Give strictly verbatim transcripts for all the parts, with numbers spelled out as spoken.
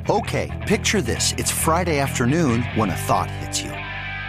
Okay, picture this. It's Friday afternoon when a thought hits you.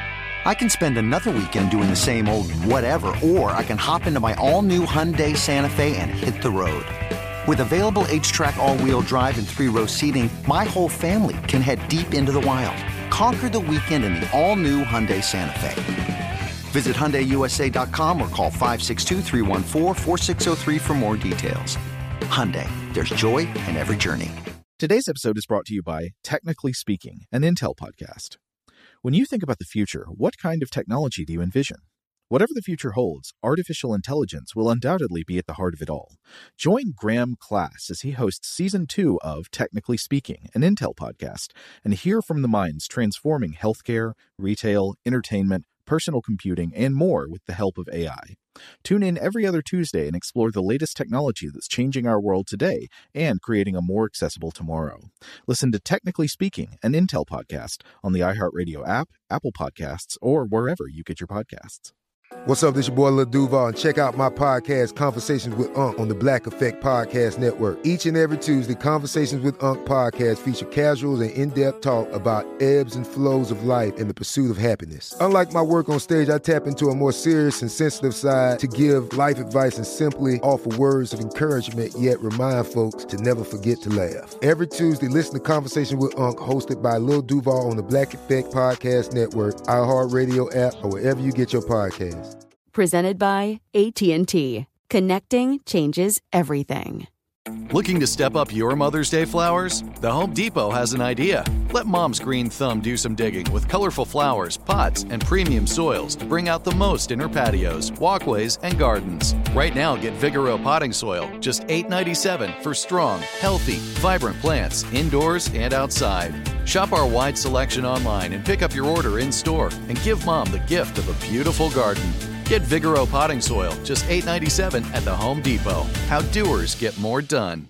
I can spend another weekend doing the same old whatever, or I can hop into my all-new Hyundai Santa Fe and hit the road. With available H-Track all-wheel drive and three-row seating, my whole family can head deep into the wild. Conquer the weekend in the all-new Hyundai Santa Fe. Visit Hyundai U S A dot com or call five six two, three one four, four six zero three for more details. Hyundai, there's joy in every journey. Today's episode is brought to you by Technically Speaking, an Intel podcast. When you think about the future, what kind of technology do you envision? Whatever the future holds, artificial intelligence will undoubtedly be at the heart of it all. Join Graham Class as he hosts Season two of Technically Speaking, an Intel podcast, and hear from the minds transforming healthcare, retail, entertainment, personal computing, and more with the help of A I. Tune in every other Tuesday and explore the latest technology that's changing our world today and creating a more accessible tomorrow. Listen to Technically Speaking, an Intel podcast on the iHeartRadio app, Apple Podcasts, or wherever you get your podcasts. What's up, this your boy Lil Duval, and check out my podcast, Conversations with Unc, on the Black Effect Podcast Network. Each and every Tuesday, Conversations with Unc podcast feature casual and in-depth talk about ebbs and flows of life and the pursuit of happiness. Unlike my work on stage, I tap into a more serious and sensitive side to give life advice and simply offer words of encouragement, yet remind folks to never forget to laugh. Every Tuesday, listen to Conversation with Unc, hosted by Lil Duval on the Black Effect Podcast Network, iHeartRadio app, or wherever you get your podcasts. Presented by A T and T. Connecting changes everything. Looking to step up your Mother's Day flowers? The Home Depot has an idea. Let Mom's green thumb do some digging with colorful flowers, pots, and premium soils to bring out the most in her patios, walkways, and gardens. Right now, get Vigoro potting soil, just eight dollars and ninety-seven cents for strong, healthy, vibrant plants indoors and outside. Shop our wide selection online and pick up your order in-store and give Mom the gift of a beautiful garden. Get Vigoro potting soil, just eight dollars and ninety-seven cents at the Home Depot. How doers get more done.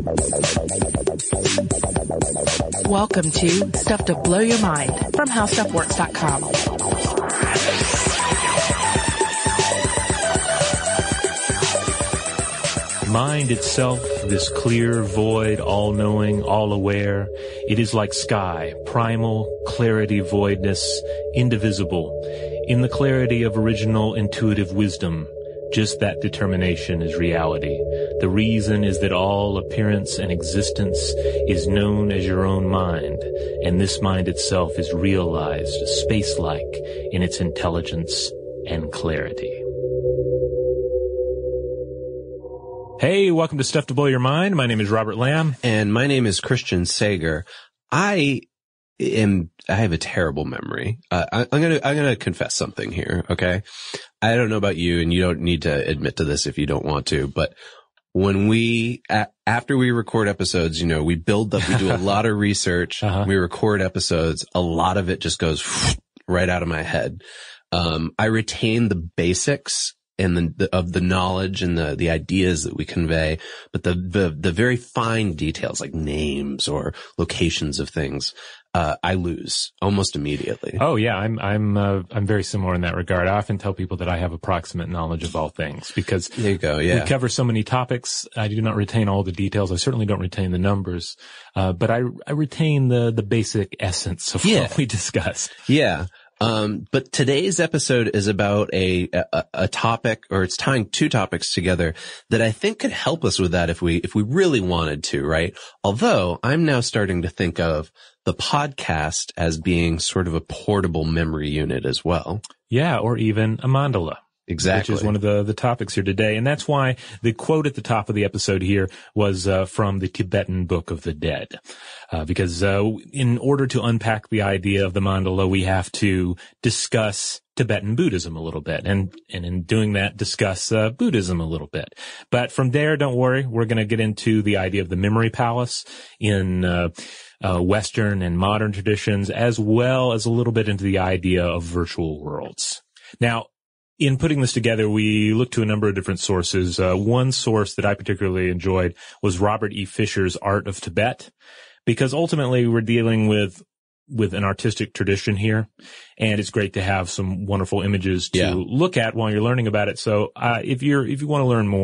Welcome to Stuff to Blow Your Mind from How Stuff Works dot com. Mind itself, this clear, void, all-knowing, all-aware, it is like sky, primal, clarity, voidness, indivisible. In the clarity of original intuitive wisdom, just that determination is reality. The reason is that all appearance and existence is known as your own mind, and this mind itself is realized, space-like in its intelligence and clarity. Hey, welcome to Stuff to Blow Your Mind. My name is Robert Lamb. And my name is Christian Sager. I am, I have a terrible memory. Uh, I, I'm gonna, I'm gonna confess something here, okay? I don't know about you, and you don't need to admit to this if you don't want to, but when we, a, after we record episodes, you know, we build up, we do a lot of research, uh-huh. we record episodes, a lot of it just goes right out of my head. Um, I retain the basics and the, the of the knowledge and the the ideas that we convey, but the the the very fine details like names or locations of things, uh I lose almost immediately. Oh yeah, I'm I'm uh, I'm very similar in that regard. I often tell people that I have approximate knowledge of all things because there you go. Yeah, we cover so many topics. I do not retain all the details. I certainly don't retain the numbers, uh, but I I retain the the basic essence of yeah. what we discussed. Yeah. Um, but today's episode is about a, a, a topic, or it's tying two topics together that I think could help us with that if we, if we really wanted to, right? Although I'm now starting to think of the podcast as being sort of a portable memory unit as well. Yeah, or even a mandala. Exactly. Which is one of the, the topics here today. And that's why the quote at the top of the episode here was uh, from the Tibetan Book of the Dead. Uh, because uh, in order to unpack the idea of the mandala, we have to discuss Tibetan Buddhism a little bit. And, and in doing that, discuss uh, Buddhism a little bit. But from there, don't worry, we're going to get into the idea of the memory palace in uh, uh Western and modern traditions, as well as a little bit into the idea of virtual worlds. Now, in putting this together, we looked to a number of different sources. Uh, one source that I particularly enjoyed was Robert E. Fisher's Art of Tibet, because ultimately we're dealing with with an artistic tradition here, and it's great to have some wonderful images to yeah. look at while you're learning about it. So uh, if you're if you want to learn more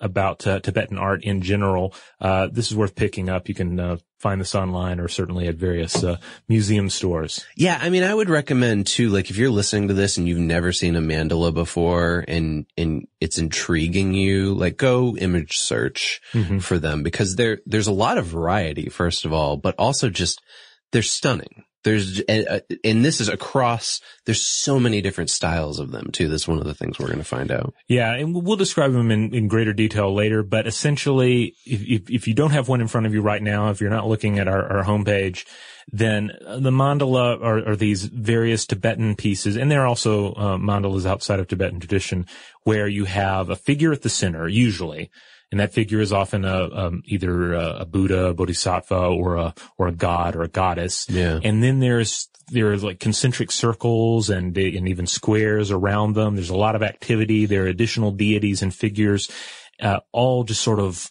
about uh, Tibetan art in general, uh, this is worth picking up. You can uh, find this online or certainly at various uh, museum stores. Yeah, I mean, I would recommend too, like if you're listening to this and you've never seen a mandala before and and it's intriguing you, like go image search mm-hmm. for them, because there there's a lot of variety, first of all, but also just they're stunning. There's, and, and this is across, there's so many different styles of them too. That's one of the things we're going to find out. Yeah. And we'll describe them in, in greater detail later, but essentially, if, if, if you don't have one in front of you right now, if you're not looking at our, our homepage, then the mandala are, are these various Tibetan pieces, and there are also uh, mandalas outside of Tibetan tradition where you have a figure at the center, usually. And that figure is often a, um, either a, a Buddha, a Bodhisattva, or a, or a god or a goddess. Yeah. And then there's, there's like concentric circles and, and even squares around them. There's a lot of activity. There are additional deities and figures, uh, all just sort of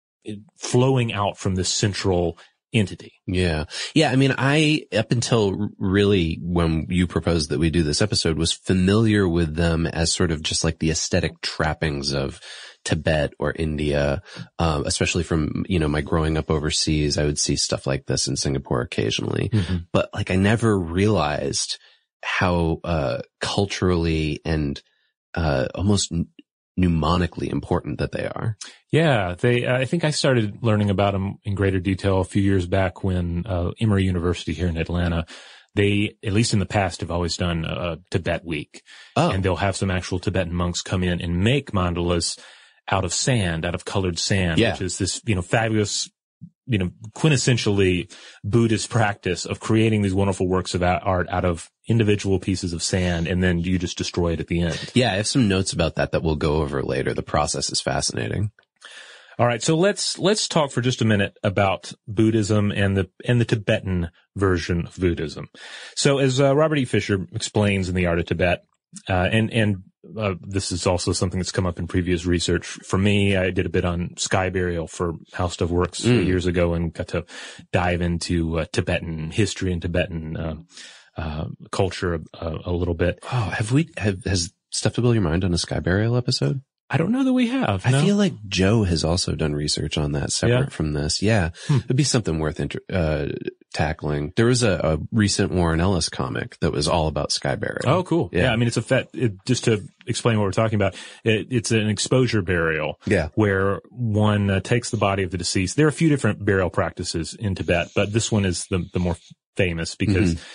flowing out from this central entity. Yeah. Yeah. I mean, I, up until really when you proposed that we do this episode, was familiar with them as sort of just like the aesthetic trappings of Tibet or India, um, especially from, you know, my growing up overseas. I would see stuff like this in Singapore occasionally, mm-hmm. but like I never realized how, uh, culturally and, uh, almost n- mnemonically important that they are. Yeah, they, I think I started learning about them in greater detail a few years back when, uh, Emory University here in Atlanta, they, at least in the past, have always done a Tibet week. Oh. And they'll have some actual Tibetan monks come in and make mandalas out of sand, out of colored sand, yeah. which is this, you know, fabulous, you know, quintessentially Buddhist practice of creating these wonderful works of art out of individual pieces of sand, and then you just destroy it at the end. Yeah, I have some notes about that that we'll go over later. The process is fascinating. All right, so let's let's talk for just a minute about Buddhism and the and the Tibetan version of Buddhism. So, as uh, Robert E. Fisher explains in The Art of Tibet, uh, and and uh, this is also something that's come up in previous research for me. I did a bit on sky burial for How Stuff Works mm. years ago, and got to dive into uh, Tibetan history and Tibetan uh, uh, culture uh, a little bit. Oh, have we have has Stuff to Blow Your Mind on a sky burial episode? I don't know that we have. I no? feel like Joe has also done research on that separate yeah. from this. Yeah. Hmm. It'd be something worth inter- uh, tackling. There was a, a recent Warren Ellis comic that was all about sky burial. Oh, cool. Yeah. yeah I mean, it's a fet, it, just to explain what we're talking about, it, it's an exposure burial. Yeah. Where one uh, takes the body of the deceased. There are a few different burial practices in Tibet, but this one is the, the more famous because mm-hmm.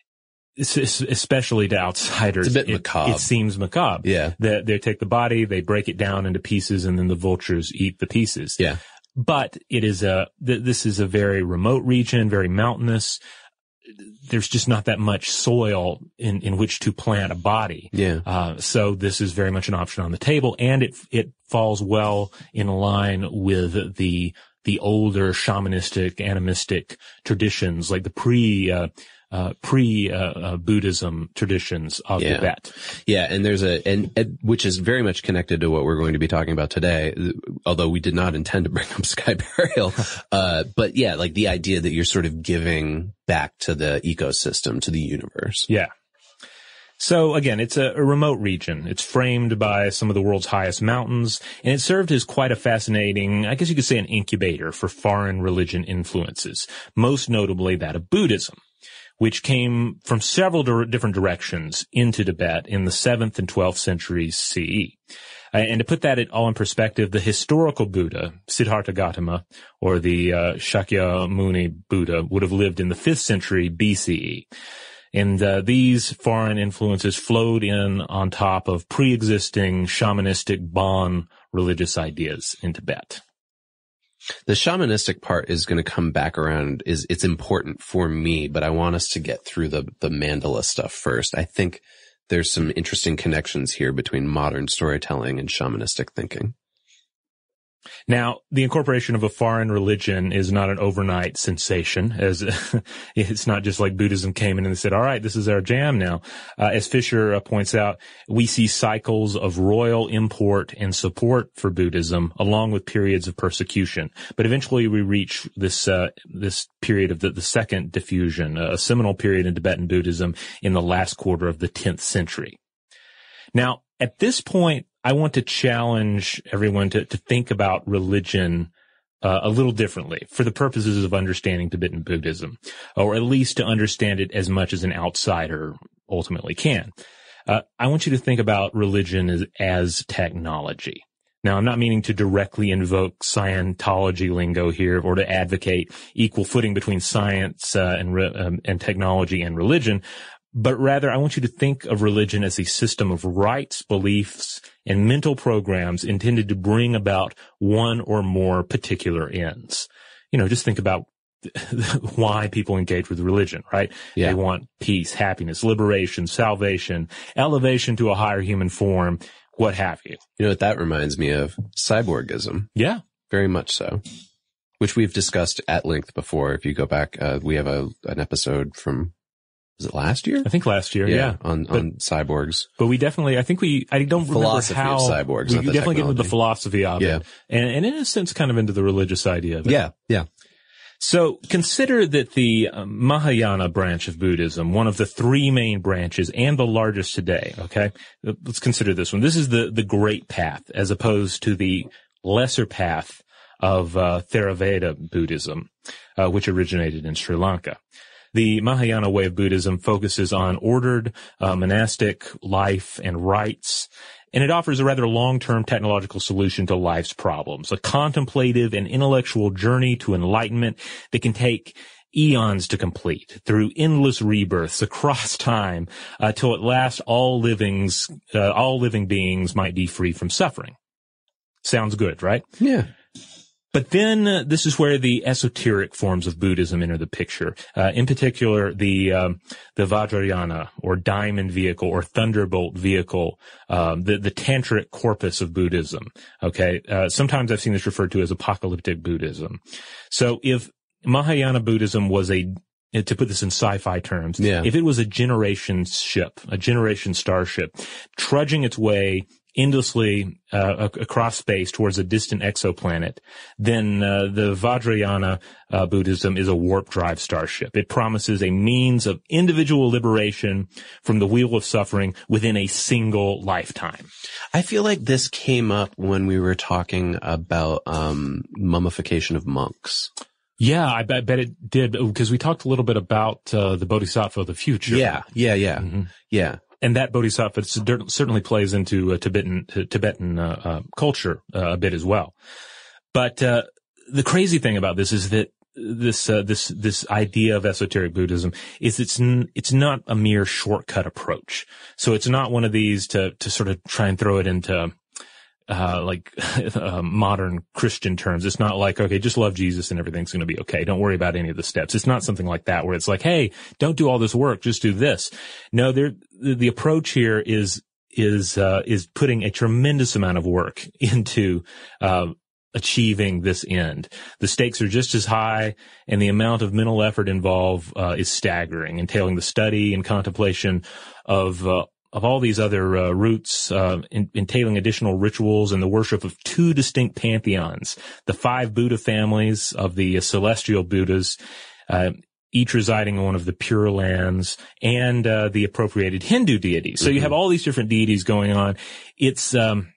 especially to outsiders, it's a bit it, macabre. It seems macabre. Yeah. They, they take the body, they break it down into pieces, and then the vultures eat the pieces. Yeah. But it is a, th- this is a very remote region, very mountainous. There's just not that much soil in, in which to plant a body. Yeah. Uh, so this is very much an option on the table, and it, it falls well in line with the, the older shamanistic, animistic traditions, like the pre, uh, Uh, pre, uh, uh, Buddhism traditions of yeah. Tibet. Yeah. And there's a, and, and, which is very much connected to what we're going to be talking about today, although we did not intend to bring up sky burial. uh, but yeah, like the idea that you're sort of giving back to the ecosystem, to the universe. Yeah. So again, it's a, a remote region. It's framed by some of the world's highest mountains, and it served as quite a fascinating, I guess you could say, an incubator for foreign religion influences, most notably that of Buddhism, which came from several di- different directions into Tibet in the seventh and twelfth centuries C E. Uh, and to put that all in perspective, the historical Buddha, Siddhartha Gautama, or the uh, Shakyamuni Buddha, would have lived in the fifth century B C E. And uh, these foreign influences flowed in on top of pre-existing shamanistic Bon religious ideas in Tibet. The shamanistic part is going to come back around. Is it's important for me, but I want us to get through the the mandala stuff first. I think there's some interesting connections here between modern storytelling and shamanistic thinking. Now, the incorporation of a foreign religion is not an overnight sensation, as it's not just like Buddhism came in and said, all right, this is our jam now. Uh, as Fisher uh, points out, we see cycles of royal import and support for Buddhism, along with periods of persecution. But eventually we reach this uh, this period of the, the second diffusion, a seminal period in Tibetan Buddhism in the last quarter of the tenth century. Now, at this point I want to challenge everyone to, to think about religion uh, a little differently for the purposes of understanding Tibetan Buddhism, or at least to understand it as much as an outsider ultimately can. Uh, I want you to think about religion as, as technology. Now, I'm not meaning to directly invoke Scientology lingo here or to advocate equal footing between science uh, and, re- um, and technology and religion, but rather I want you to think of religion as a system of rites, beliefs, and mental programs intended to bring about one or more particular ends. You know, just think about why people engage with religion, right? Yeah. They want peace, happiness, liberation, salvation, elevation to a higher human form, what have you. You know what that reminds me of? Cyborgism. Yeah. Very much so. Which we've discussed at length before. If you go back, uh, we have a, an episode from, was it last year? I think last year, yeah. yeah. On, but, on cyborgs. But we definitely, I think we, I don't philosophy remember how. Of cyborgs, we not the definitely get into the technology. philosophy of yeah. it. And, and in a sense, kind of into the religious idea of it. Yeah, yeah. So consider that the uh, Mahayana branch of Buddhism, one of the three main branches and the largest today, okay? Let's consider this one. This is the, the great path as opposed to the lesser path of uh, Theravada Buddhism, uh, which originated in Sri Lanka. The Mahayana way of Buddhism focuses on ordered uh, monastic life and rites, and it offers a rather long-term technological solution to life's problems, a contemplative and intellectual journey to enlightenment that can take eons to complete through endless rebirths across time uh, till at last all livings, uh, all living beings might be free from suffering. Sounds good, right? Yeah. But then uh, this is where the esoteric forms of Buddhism enter the picture. Uh, in particular, the um, the Vajrayana, or diamond vehicle, or thunderbolt vehicle, um, the the tantric corpus of Buddhism. Okay, uh, sometimes I've seen this referred to as apocalyptic Buddhism. So if Mahayana Buddhism was a, to put this in sci-fi terms, yeah. if it was a generation ship, a generation starship, trudging its way endlessly uh, across space towards a distant exoplanet, then uh, the Vajrayana uh, Buddhism is a warp drive starship. It promises a means of individual liberation from the wheel of suffering within a single lifetime. I feel like this came up when we were talking about um mummification of monks. Yeah, I bet, bet it did, because we talked a little bit about uh, the Bodhisattva of the future. Yeah, yeah, yeah, mm-hmm. yeah. And that bodhisattva certainly plays into uh, Tibetan uh, Tibetan uh, uh, culture uh, a bit as well. But uh, the crazy thing about this is that this uh, this this idea of esoteric Buddhism is it's n- it's not a mere shortcut approach. So it's not one of these to to sort of try and throw it into uh like uh, modern Christian terms. It's not like, okay, just love Jesus and everything's going to be okay. Don't worry about any of the steps. It's not something like that where it's like, hey, don't do all this work, just do this. No, there the, the approach here is is uh is putting a tremendous amount of work into uh achieving this end. The stakes are just as high, and the amount of mental effort involved uh, is staggering, entailing the study and contemplation of uh, of all these other uh, roots, uh, in, entailing additional rituals and the worship of two distinct pantheons, the five Buddha families of the uh, celestial Buddhas, uh, each residing on one of the Pure Lands, and uh, the appropriated Hindu deities. So mm-hmm. you have all these different deities going on. It's um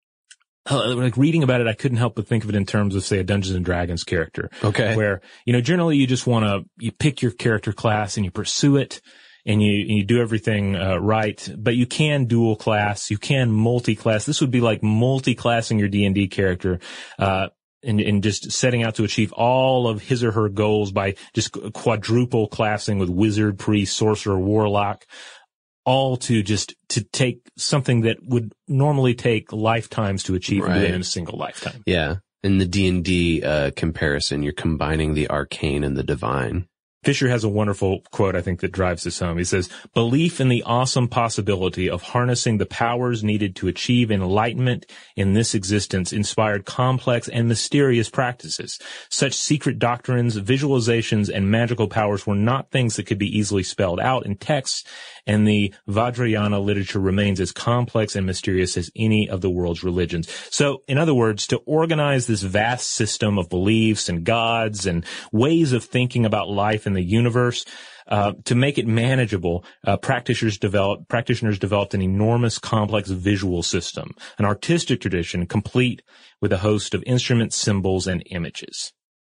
like reading about it, I couldn't help but think of it in terms of, say, a Dungeons and Dragons character. Okay. Where, you know, generally you just want to, you pick your character class and you pursue it. And you, and you do everything, uh, right, but you can dual class, you can multi-class. This would be like multi-classing your D and D character, uh, and, and just setting out to achieve all of his or her goals by just quadruple classing with wizard, priest, sorcerer, warlock, all to just, to take something that would normally take lifetimes to achieve right. within a single lifetime. Yeah. In the D and D, uh, comparison, you're combining the arcane and the divine. Fisher has a wonderful quote, I think, that drives this home. He says, "Belief in the awesome possibility of harnessing the powers needed to achieve enlightenment in this existence inspired complex and mysterious practices. Such secret doctrines, visualizations, and magical powers were not things that could be easily spelled out in texts, and the Vajrayana literature remains as complex and mysterious as any of the world's religions." So, in other words, to organize this vast system of beliefs and gods and ways of thinking about life and in the universe. Uh, to make it manageable, uh, practitioners developed, practitioners developed an enormous complex visual system, an artistic tradition complete with a host of instruments, symbols, and images.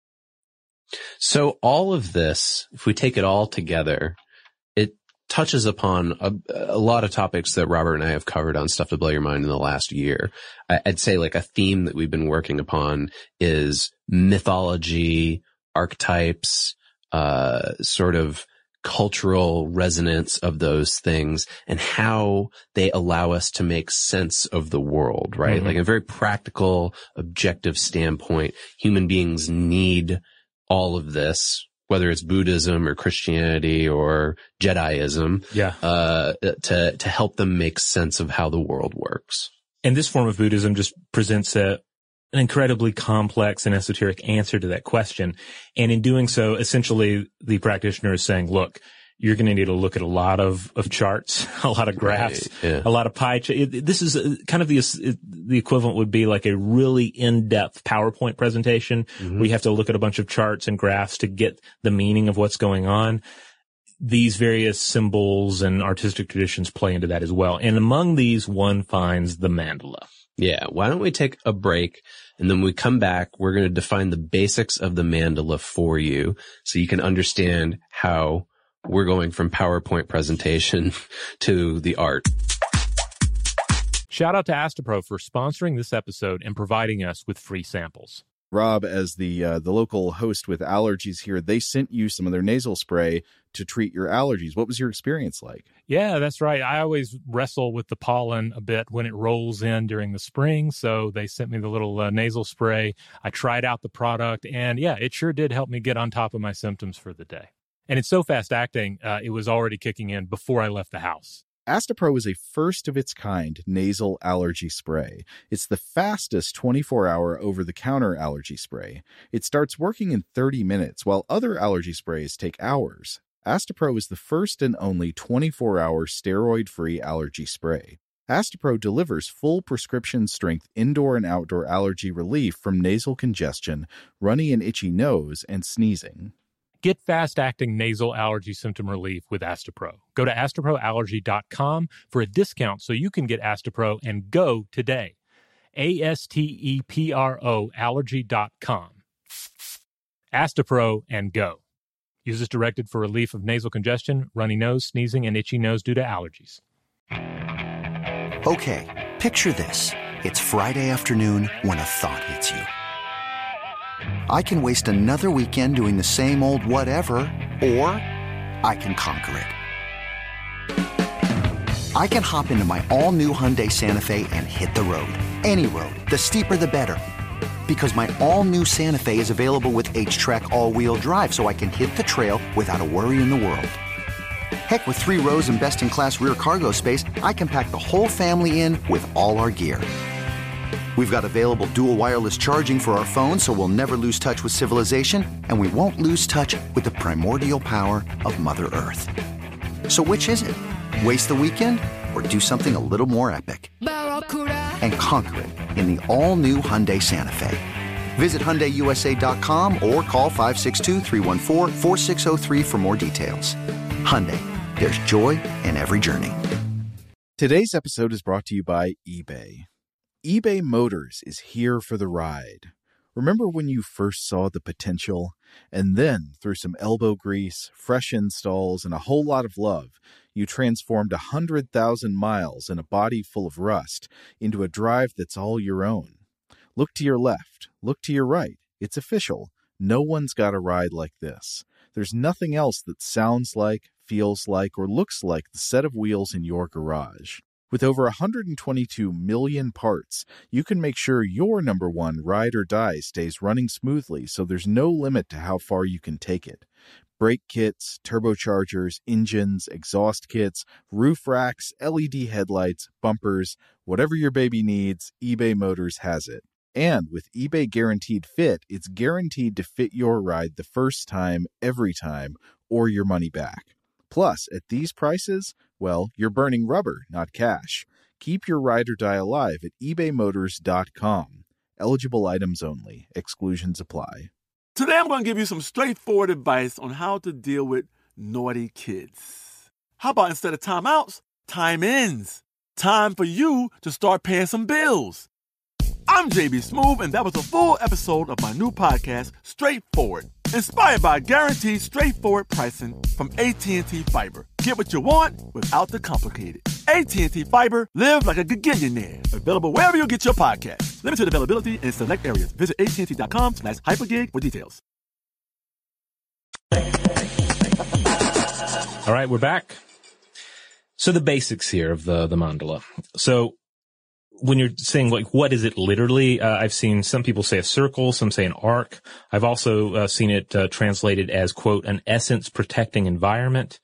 So all of this, if we take it all together, it touches upon a, a lot of topics that Robert and I have covered on Stuff to Blow Your Mind in the last year. I'd say like a theme that we've been working upon is mythology, archetypes, uh, sort of cultural resonance of those things and how they allow us to make sense of the world, right? Mm-hmm. Like in a very practical, objective standpoint, human beings need all of this, whether it's Buddhism or Christianity or Jediism, yeah. uh, to, to help them make sense of how the world works. And this form of Buddhism just presents a, an incredibly complex and esoteric answer to that question. And in doing so, essentially the practitioner is saying, look, you're going to need to look at a lot of, of charts, a lot of graphs, right, yeah. a lot of pie charts. This is a, kind of the, the equivalent would be like a really in-depth PowerPoint presentation mm-hmm. where you have to look at a bunch of charts and graphs to get the meaning of what's going on. These various symbols and artistic traditions play into that as well. And among these, one finds the mandala. Yeah. Why don't we take a break and then when we come back, we're going to define the basics of the mandala for you so you can understand how we're going from PowerPoint presentation to the art. Shout out to Astepro for sponsoring this episode and providing us with free samples. Rob, as the uh, the local host with allergies here, they sent you some of their nasal spray to treat your allergies. What was your experience like? Yeah, that's right. I always wrestle with the pollen a bit when it rolls in during the spring, so they sent me the little uh, nasal spray. I tried out the product, and yeah, it sure did help me get on top of my symptoms for the day. And it's so fast-acting, uh, it was already kicking in before I left the house. Astepro is a first-of-its-kind nasal allergy spray. It's the fastest twenty-four hour over-the-counter allergy spray. It starts working in thirty minutes, while other allergy sprays take hours. Astepro is the first and only twenty-four hour steroid-free allergy spray. Astepro delivers full prescription-strength indoor and outdoor allergy relief from nasal congestion, runny and itchy nose, and sneezing. Get fast-acting nasal allergy symptom relief with Astepro. Go to astepro allergy dot com for a discount so you can get Astepro and go today. A S T E P R O allergy dot com. Astepro and go. Use as directed for relief of nasal congestion, runny nose, sneezing, and itchy nose due to allergies. Okay, picture this. It's Friday afternoon when a thought hits you. I can waste another weekend doing the same old whatever, or I can conquer it. I can hop into my all-new Hyundai Santa Fe and hit the road. Any road. The steeper, the better. Because my all-new Santa Fe is available with H-Track all-wheel drive, so I can hit the trail without a worry in the world. Heck, with three rows and best-in-class rear cargo space, I can pack the whole family in with all our gear. We've got available dual wireless charging for our phones, so we'll never lose touch with civilization, and we won't lose touch with the primordial power of Mother Earth. So which is it? Waste the weekend or do something a little more epic? And conquer it in the all-new Hyundai Santa Fe. Visit Hyundai U S A dot com or call five six two, three one four, four six zero three for more details. Hyundai, there's joy in every journey. Today's episode is brought to you by eBay. eBay Motors is here for the ride. Remember when you first saw the potential? And then, through some elbow grease, fresh installs, and a whole lot of love, you transformed one hundred thousand miles and a body full of rust into a drive that's all your own. Look to your left. Look to your right. It's official. No one's got a ride like this. There's nothing else that sounds like, feels like, or looks like the set of wheels in your garage. With over one hundred twenty-two million parts, you can make sure your number one ride or die stays running smoothly, so there's no limit to how far you can take it. Brake kits, turbochargers, engines, exhaust kits, roof racks, L E D headlights, bumpers, whatever your baby needs, eBay Motors has it. And with eBay Guaranteed Fit, it's guaranteed to fit your ride the first time, every time, or your money back. Plus, at these prices, well, you're burning rubber, not cash. Keep your ride or die alive at ebay motors dot com. Eligible items only. Exclusions apply. Today I'm going to give you some straightforward advice on how to deal with naughty kids. How about instead of timeouts, time-ins? Time for you to start paying some bills. I'm J B Smoove, and that was a full episode of my new podcast, Straightforward, inspired by guaranteed straightforward pricing from A T and T Fiber. Get what you want without the complicated. A T and T Fiber, live like a gigillionaire. Available wherever you get your podcast. Limited availability in select areas. Visit A T and T dot com slash hypergig for details. All right, we're back. So the basics here of the, the mandala. So when you're saying, like, what is it literally? Uh, I've seen some people say a circle, some say an arc. I've also uh, seen it uh, translated as, quote, an essence protecting environment.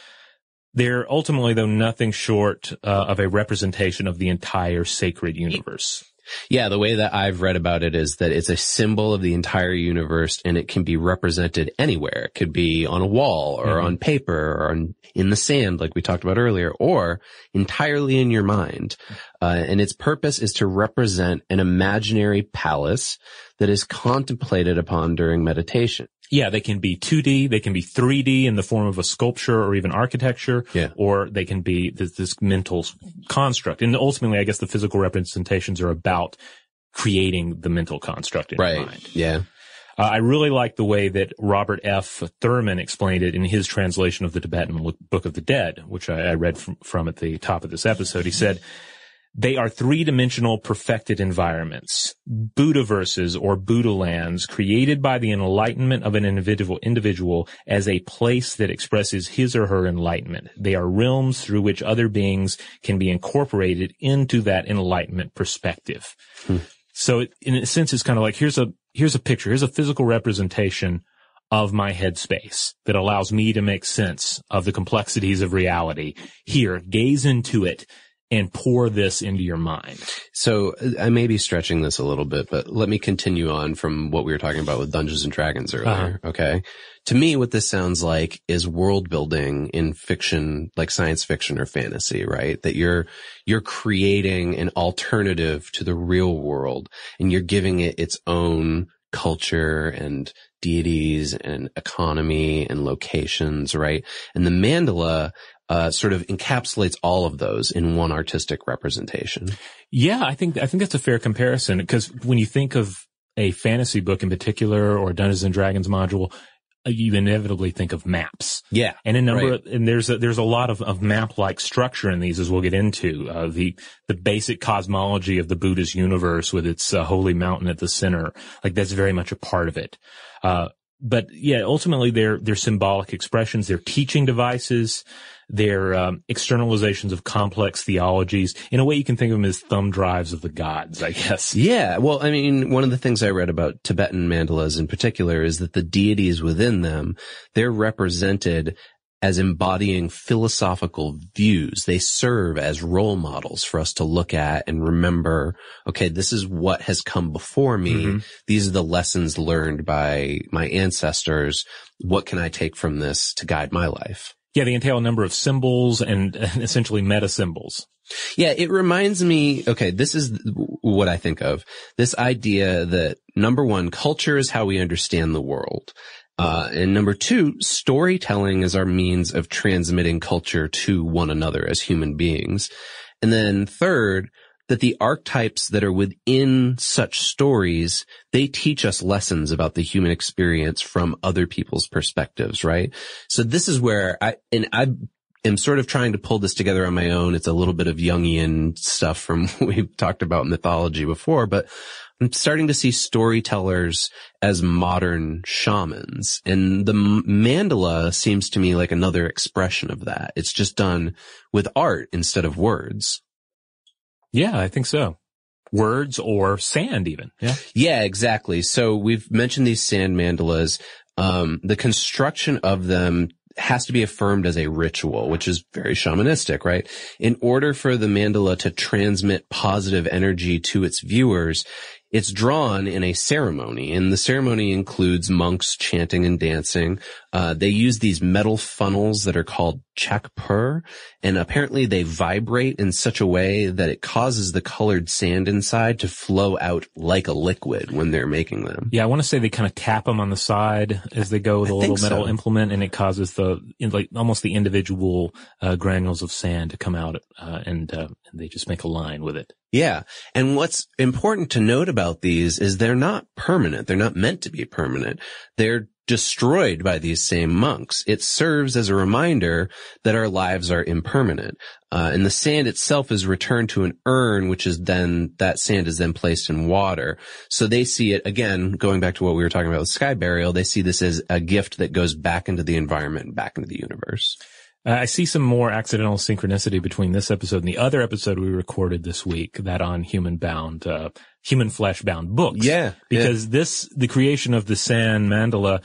They're ultimately, though, nothing short uh, of a representation of the entire sacred universe. Yeah, the way that I've read about it is that it's a symbol of the entire universe, and it can be represented anywhere. It could be on a wall or mm-hmm. on paper or on, in the sand, like we talked about earlier, or entirely in your mind. Uh, and its purpose is to represent an imaginary palace that is contemplated upon during meditation. Yeah, they can be two D, they can be three D in the form of a sculpture or even architecture, yeah. or they can be this, this mental construct. And ultimately, I guess the physical representations are about creating the mental construct in right. your mind. Yeah. Uh, I really like the way that Robert F. Thurman explained it in his translation of the Tibetan Book of the Dead, which I, I read from, from at the top of this episode. He said, they are three-dimensional perfected environments, Buddhaverses or Buddha lands created by the enlightenment of an individual, individual as a place that expresses his or her enlightenment. They are realms through which other beings can be incorporated into that enlightenment perspective. Hmm. So in a sense, it's kind of like, here's a, here's a picture, here's a physical representation of my headspace that allows me to make sense of the complexities of reality. Here, gaze into it and pour this into your mind. So I may be stretching this a little bit, but let me continue on from what we were talking about with Dungeons and Dragons earlier. Uh-huh. Okay. To me, what this sounds like is world building in fiction, like science fiction or fantasy, right? That you're, you're creating an alternative to the real world, and you're giving it its own culture and deities and economy and locations, right? And the mandala Uh, sort of encapsulates all of those in one artistic representation. Yeah, I think, I think that's a fair comparison, because when you think of a fantasy book in particular or a Dungeons and Dragons module, uh, you inevitably think of maps. Yeah. And a number right. of, and there's a, there's a lot of, of map-like structure in these, as we'll get into, uh, the, the basic cosmology of the Buddha's universe with its uh, holy mountain at the center. Like, that's very much a part of it. Uh, but yeah, ultimately they're, they're symbolic expressions, they're teaching devices, they're um, externalizations of complex theologies. In a way, you can think of them as thumb drives of the gods, I guess. Yeah. Well, I mean, one of the things I read about Tibetan mandalas in particular is that the deities within them, they're represented as embodying philosophical views. They serve as role models for us to look at and remember, okay, this is what has come before me. Mm-hmm. These are the lessons learned by my ancestors. What can I take from this to guide my life? Yeah, they entail a number of symbols and, and essentially meta symbols. Yeah, it reminds me, okay, this is what I think of. This idea that, number one, culture is how we understand the world. Uh, and number two, storytelling is our means of transmitting culture to one another as human beings. And then third, that the archetypes that are within such stories, they teach us lessons about the human experience from other people's perspectives, right? So this is where I, and I am sort of trying to pull this together on my own. It's a little bit of Jungian stuff from what we've talked about mythology before, but I'm starting to see storytellers as modern shamans. And the mandala seems to me like another expression of that. It's just done with art instead of words. Yeah, I think so. Words or sand even. Yeah. Yeah, exactly. So we've mentioned these sand mandalas. Um, the construction of them has to be affirmed as a ritual, which is very shamanistic, right? In order for the mandala to transmit positive energy to its viewers, it's drawn in a ceremony, and the ceremony includes monks chanting and dancing. Uh, they use these metal funnels that are called chakpur, and apparently they vibrate in such a way that it causes the colored sand inside to flow out like a liquid when they're making them. Yeah, I want to say they kind of tap them on the side as they go with a little metal so. implement, and it causes the like almost the individual uh, granules of sand to come out, uh, and, uh, and they just make a line with it. Yeah. And what's important to note about these is they're not permanent. They're not meant to be permanent. They're destroyed by these same monks. It serves as a reminder that our lives are impermanent. Uh, and the sand itself is returned to an urn, which is then, that sand is then placed in water. So they see it, again, going back to what we were talking about with sky burial, they see this as a gift that goes back into the environment and back into the universe. Uh, I see some more accidental synchronicity between this episode and the other episode we recorded this week, that on human bound, uh, human flesh bound books. Yeah. Because yeah. this, the creation of the sand mandala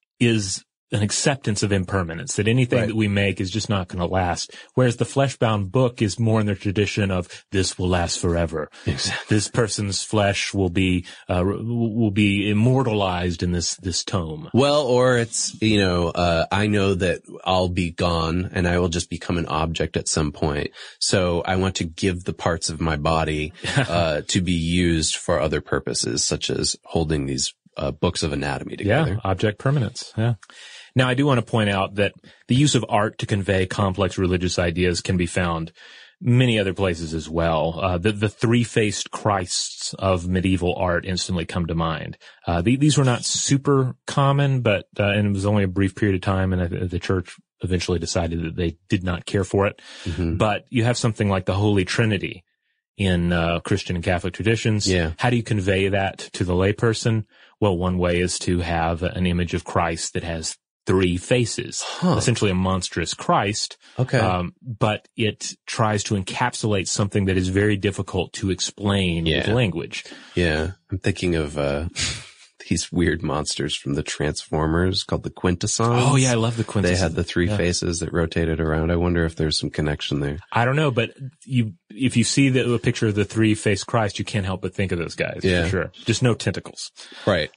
is an acceptance of impermanence, that anything right. that we make is just not going to last. Whereas the flesh-bound book is more in the tradition of this will last forever. Exactly. This person's flesh will be, uh, will be immortalized in this, this tome. Well, or it's, you know, uh, I know that I'll be gone and I will just become an object at some point. So I want to give the parts of my body, uh, to be used for other purposes, such as holding these Uh, books of anatomy together. Yeah, object permanence. Yeah. Now, I do want to point out that the use of art to convey complex religious ideas can be found many other places as well. Uh, the, the three-faced Christs of medieval art instantly come to mind. Uh, the, these were not super common, but, uh, and it was only a brief period of time, and the, the church eventually decided that they did not care for it. Mm-hmm. But you have something like the Holy Trinity in uh, Christian and Catholic traditions. Yeah. How do you convey that to the layperson? Well, one way is to have an image of Christ that has three faces, huh. essentially a monstrous Christ. Okay. Um, but it tries to encapsulate something that is very difficult to explain yeah. with language. Yeah. I'm thinking of, uh, these weird monsters from the Transformers called the Quintessons. Oh yeah, I love the Quintessons. They had the three yeah. faces that rotated around. I wonder if there's some connection there. I don't know, but you, if you see the, a picture of the three-faced Christ, you can't help but think of those guys. Yeah. For sure. Just no tentacles. Right.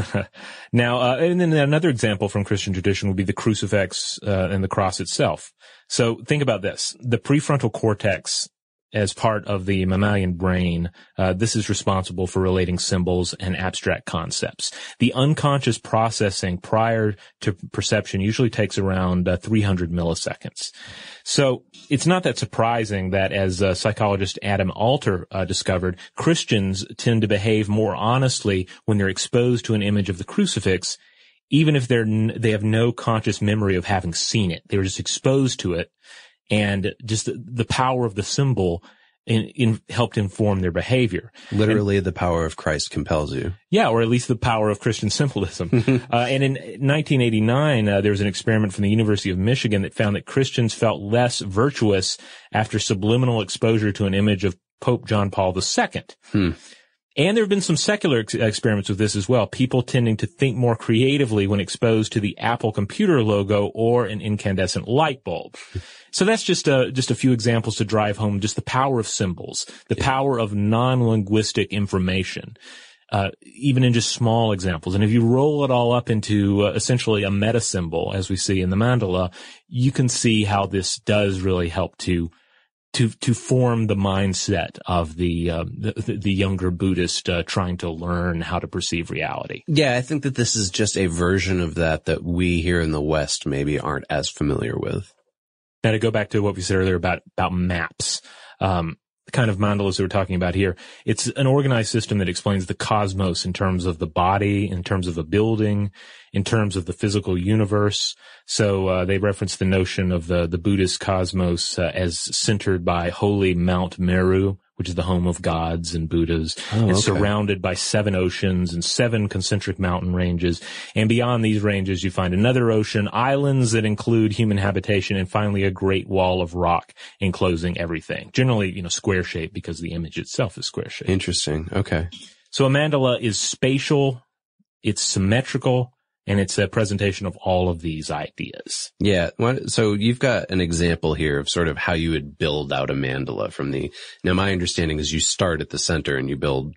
Now, uh, and then another example from Christian tradition would be the crucifix, uh, and the cross itself. So think about this. The prefrontal cortex, as part of the mammalian brain, uh, this is responsible for relating symbols and abstract concepts. The unconscious processing prior to perception usually takes around uh, three hundred milliseconds. So it's not that surprising that, as uh, psychologist Adam Alter uh, discovered, Christians tend to behave more honestly when they're exposed to an image of the crucifix, even if they're n- they have no conscious memory of having seen it. They were just exposed to it. And just the, the power of the symbol in, in helped inform their behavior. Literally, and, the power of Christ compels you. Yeah, or at least the power of Christian symbolism. uh, and in nineteen eighty-nine, uh, there was an experiment from the University of Michigan that found that Christians felt less virtuous after subliminal exposure to an image of Pope John Paul the Second. Hmm. And there have been some secular ex- experiments with this as well. People tending to think more creatively when exposed to the Apple computer logo or an incandescent light bulb. So that's just a, just a few examples to drive home just the power of symbols, the yeah. power of non-linguistic information, uh, even in just small examples. And if you roll it all up into uh, essentially a meta symbol, as we see in the mandala, you can see how this does really help to to to form the mindset of the uh, the, the younger Buddhist uh, trying to learn how to perceive reality. Yeah, I think that this is just a version of that that we here in the West maybe aren't as familiar with. Now, to go back to what we said earlier about about maps, um, the kind of mandalas that we're talking about here, it's an organized system that explains the cosmos in terms of the body, in terms of a building, in terms of the physical universe. So uh, they reference the notion of the the Buddhist cosmos uh, as centered by holy Mount Meru, which is the home of gods and Buddhas. Oh, it's okay. surrounded by seven oceans and seven concentric mountain ranges. And beyond these ranges, you find another ocean, islands that include human habitation, and finally a great wall of rock enclosing everything. Generally, you know, square shaped because the image itself is square shaped. Interesting. Okay. So a mandala is spatial, it's symmetrical, and it's a presentation of all of these ideas. Yeah. So you've got an example here of sort of how you would build out a mandala from the, now my understanding is you start at the center and you build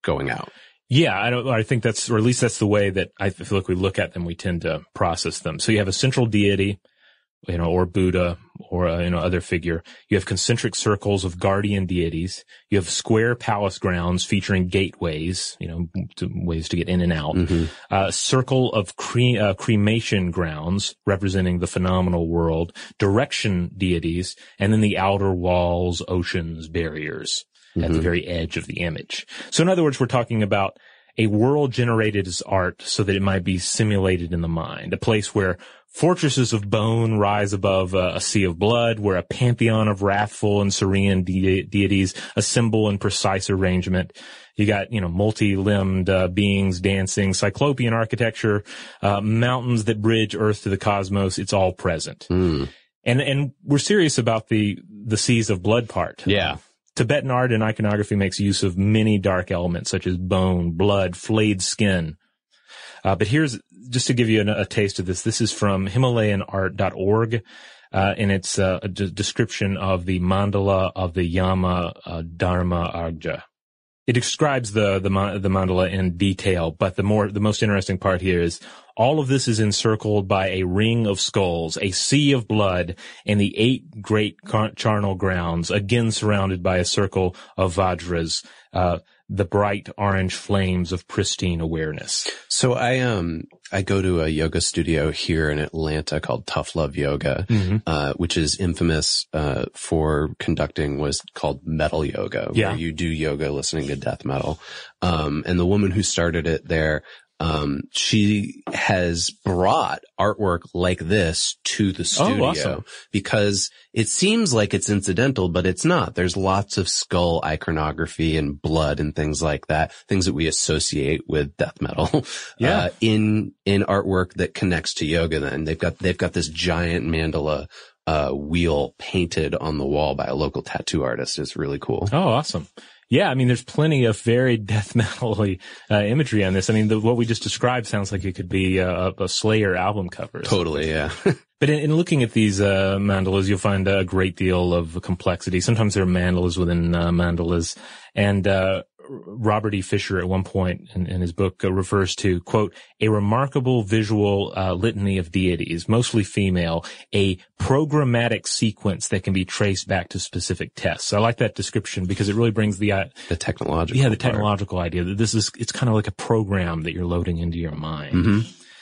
going out. Yeah, I don't, I think that's, or at least that's the way that I feel like we look at them. We tend to process them. So you have a central deity, you know, or Buddha, or, uh, you know, other figure. You have concentric circles of guardian deities. You have square palace grounds featuring gateways, you know, to, ways to get in and out. Mm-hmm. Uh, circle of cre- uh, cremation grounds representing the phenomenal world, direction deities, and then the outer walls, oceans, barriers mm-hmm. at the very edge of the image. So in other words, we're talking about a world generated as art so that it might be simulated in the mind, a place where fortresses of bone rise above uh, a sea of blood, where a pantheon of wrathful and serene de- deities assemble in precise arrangement. You got, you know, multi-limbed uh, beings dancing, cyclopean architecture, uh, mountains that bridge Earth to the cosmos. It's all present. Mm. And and we're serious about the the seas of blood part. Yeah. Uh, Tibetan art and iconography makes use of many dark elements such as bone, blood, flayed skin. Uh, but here's, just to give you a, a taste of this, this is from Himalayan art dot org, uh, and it's uh, a d- description of the mandala of the Yama uh, Dharma Arja. It describes the, the, the mandala in detail, but the more, the most interesting part here is all of this is encircled by a ring of skulls, a sea of blood, and the eight great charnel grounds, again surrounded by a circle of vajras, uh, the bright orange flames of pristine awareness. So I, um, I go to a yoga studio here in Atlanta called Tough Love Yoga, mm-hmm. uh, which is infamous, uh, for conducting what's called metal yoga, yeah. where you do yoga listening to death metal. Um, and the woman who started it there, Um, she has brought artwork like this to the studio. Oh, awesome. Because it seems like it's incidental, but it's not. There's lots of skull iconography and blood and things like that, things that we associate with death metal, yeah. uh, in, in artwork that connects to yoga. Then they've got, they've got this giant mandala, uh, wheel painted on the wall by a local tattoo artist. It's really cool. Oh, awesome. Yeah, I mean, there's plenty of very death metal-y uh, imagery on this. I mean, the, what we just described sounds like it could be a, a Slayer album cover. Totally, yeah. But in, in looking at these uh, mandalas, you'll find a great deal of complexity. Sometimes there are mandalas within uh, mandalas. And uh Robert E. Fisher at one point in, in his book uh, refers to, quote, a remarkable visual uh, litany of deities, mostly female, a programmatic sequence that can be traced back to specific tests. I like that description because it really brings the... Uh, the technological Yeah, the part. technological idea that this is, it's kind of like a program that you're loading into your mind. Mm-hmm.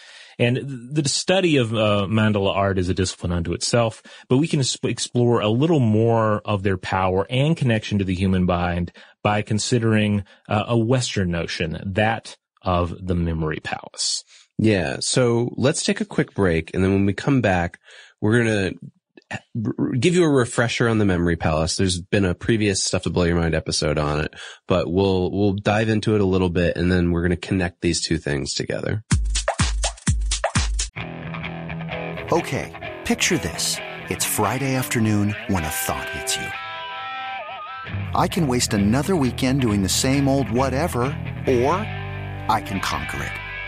And the study of uh, mandala art is a discipline unto itself, but we can explore a little more of their power and connection to the human mind by considering uh, a Western notion, that of the memory palace. Yeah, so let's take a quick break, and then when we come back, we're going to give you a refresher on the memory palace. There's been a previous Stuff to Blow Your Mind episode on it, but we'll we'll dive into it a little bit, and then we're going to connect these two things together. Okay, picture this. It's Friday afternoon when a thought hits you. I can waste another weekend doing the same old whatever, or I can conquer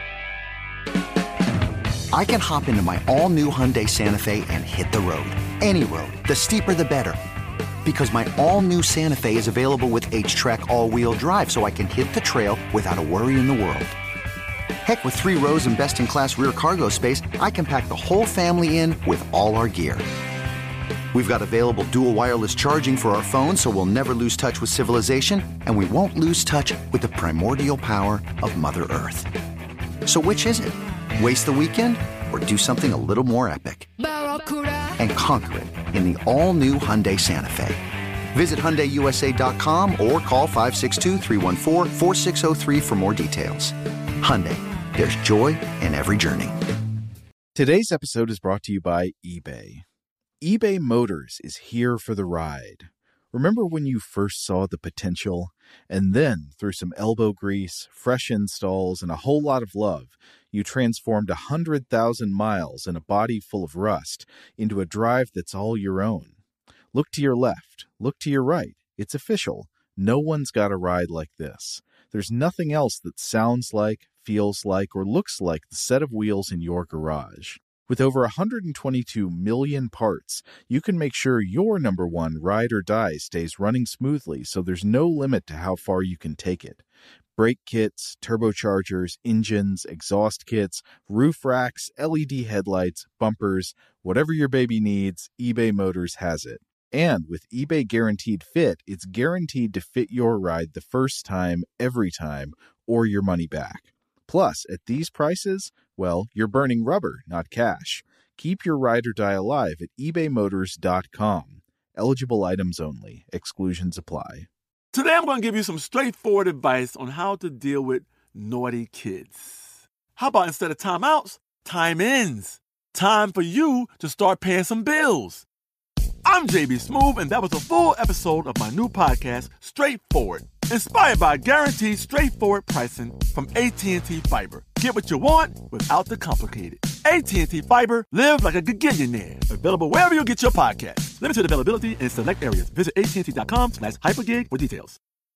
it. I can hop into my all-new Hyundai Santa Fe and hit the road. Any road. The steeper, the better. Because my all-new Santa Fe is available with H-Track all-wheel drive, so I can hit the trail without a worry in the world. Heck, with three rows and best-in-class rear cargo space, I can pack the whole family in with all our gear. We've got available dual wireless charging for our phones, so we'll never lose touch with civilization, and we won't lose touch with the primordial power of Mother Earth. So which is it? Waste the weekend or do something a little more epic? And conquer it in the all-new Hyundai Santa Fe. Visit Hyundai U S A dot com or call five six two, three one four, four six zero three for more details. Hyundai, there's joy in every journey. Today's episode is brought to you by eBay. eBay Motors is here for the ride. Remember when you first saw the potential? And then, through some elbow grease, fresh installs, and a whole lot of love, you transformed one hundred thousand miles and a body full of rust into a drive that's all your own. Look to your left. Look to your right. It's official. No one's got a ride like this. There's nothing else that sounds like, feels like, or looks like the set of wheels in your garage. With over one hundred twenty-two million parts, you can make sure your number one ride or die stays running smoothly, so there's no limit to how far you can take it. Brake kits, turbochargers, engines, exhaust kits, roof racks, L E D headlights, bumpers, whatever your baby needs, eBay Motors has it. And with eBay Guaranteed Fit, it's guaranteed to fit your ride the first time, every time, or your money back. Plus, at these prices, well, you're burning rubber, not cash. Keep your ride or die alive at ebay motors dot com. Eligible items only. Exclusions apply. Today I'm going to give you some straightforward advice on how to deal with naughty kids. How about instead of timeouts, time ins? Time for you to start paying some bills. I'm J B Smoove, and that was a full episode of my new podcast, Straightforward, inspired by guaranteed straightforward pricing from A T and T Fiber. Get what you want without the complicated. A T and T Fiber, live like a gigillionaire. Available wherever you get your podcasts. Limited availability in select areas. Visit A T and T dot com slash hypergig for details.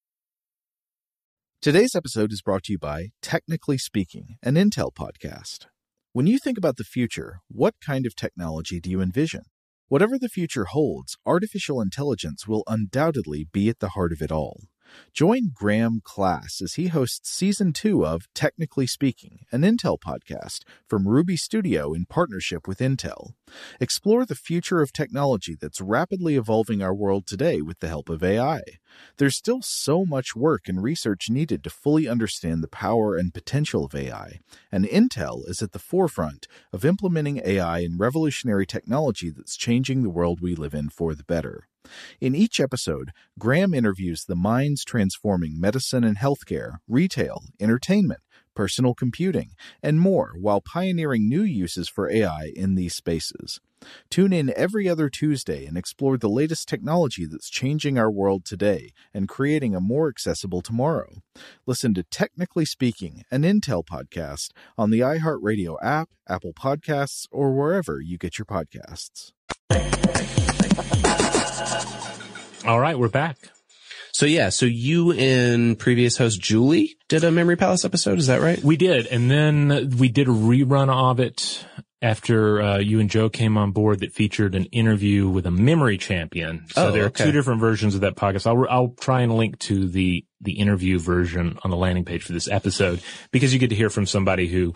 Today's episode is brought to you by Technically Speaking, an Intel podcast. When you think about the future, what kind of technology do you envision? Whatever the future holds, artificial intelligence will undoubtedly be at the heart of it all. Join Graham Class as he hosts Season two of Technically Speaking, an Intel podcast from Ruby Studio in partnership with Intel. Explore the future of technology that's rapidly evolving our world today with the help of A I. There's still so much work and research needed to fully understand the power and potential of A I, and Intel is at the forefront of implementing A I in revolutionary technology that's changing the world we live in for the better. In each episode, Graham interviews the minds transforming medicine and healthcare, retail, entertainment, personal computing, and more while pioneering new uses for A I in these spaces. Tune in every other Tuesday and explore the latest technology that's changing our world today and creating a more accessible tomorrow. Listen to Technically Speaking, an Intel podcast on the iHeartRadio app, Apple Podcasts, or wherever you get your podcasts. All right, we're back. So yeah, so you and previous host Julie did a Memory Palace episode, is that right? We did, and then we did a rerun of it after uh, you and Joe came on board that featured an interview with a memory champion. So oh, there are okay. two different versions of that podcast. I'll I'll try and link to the the interview version on the landing page for this episode because you get to hear from somebody who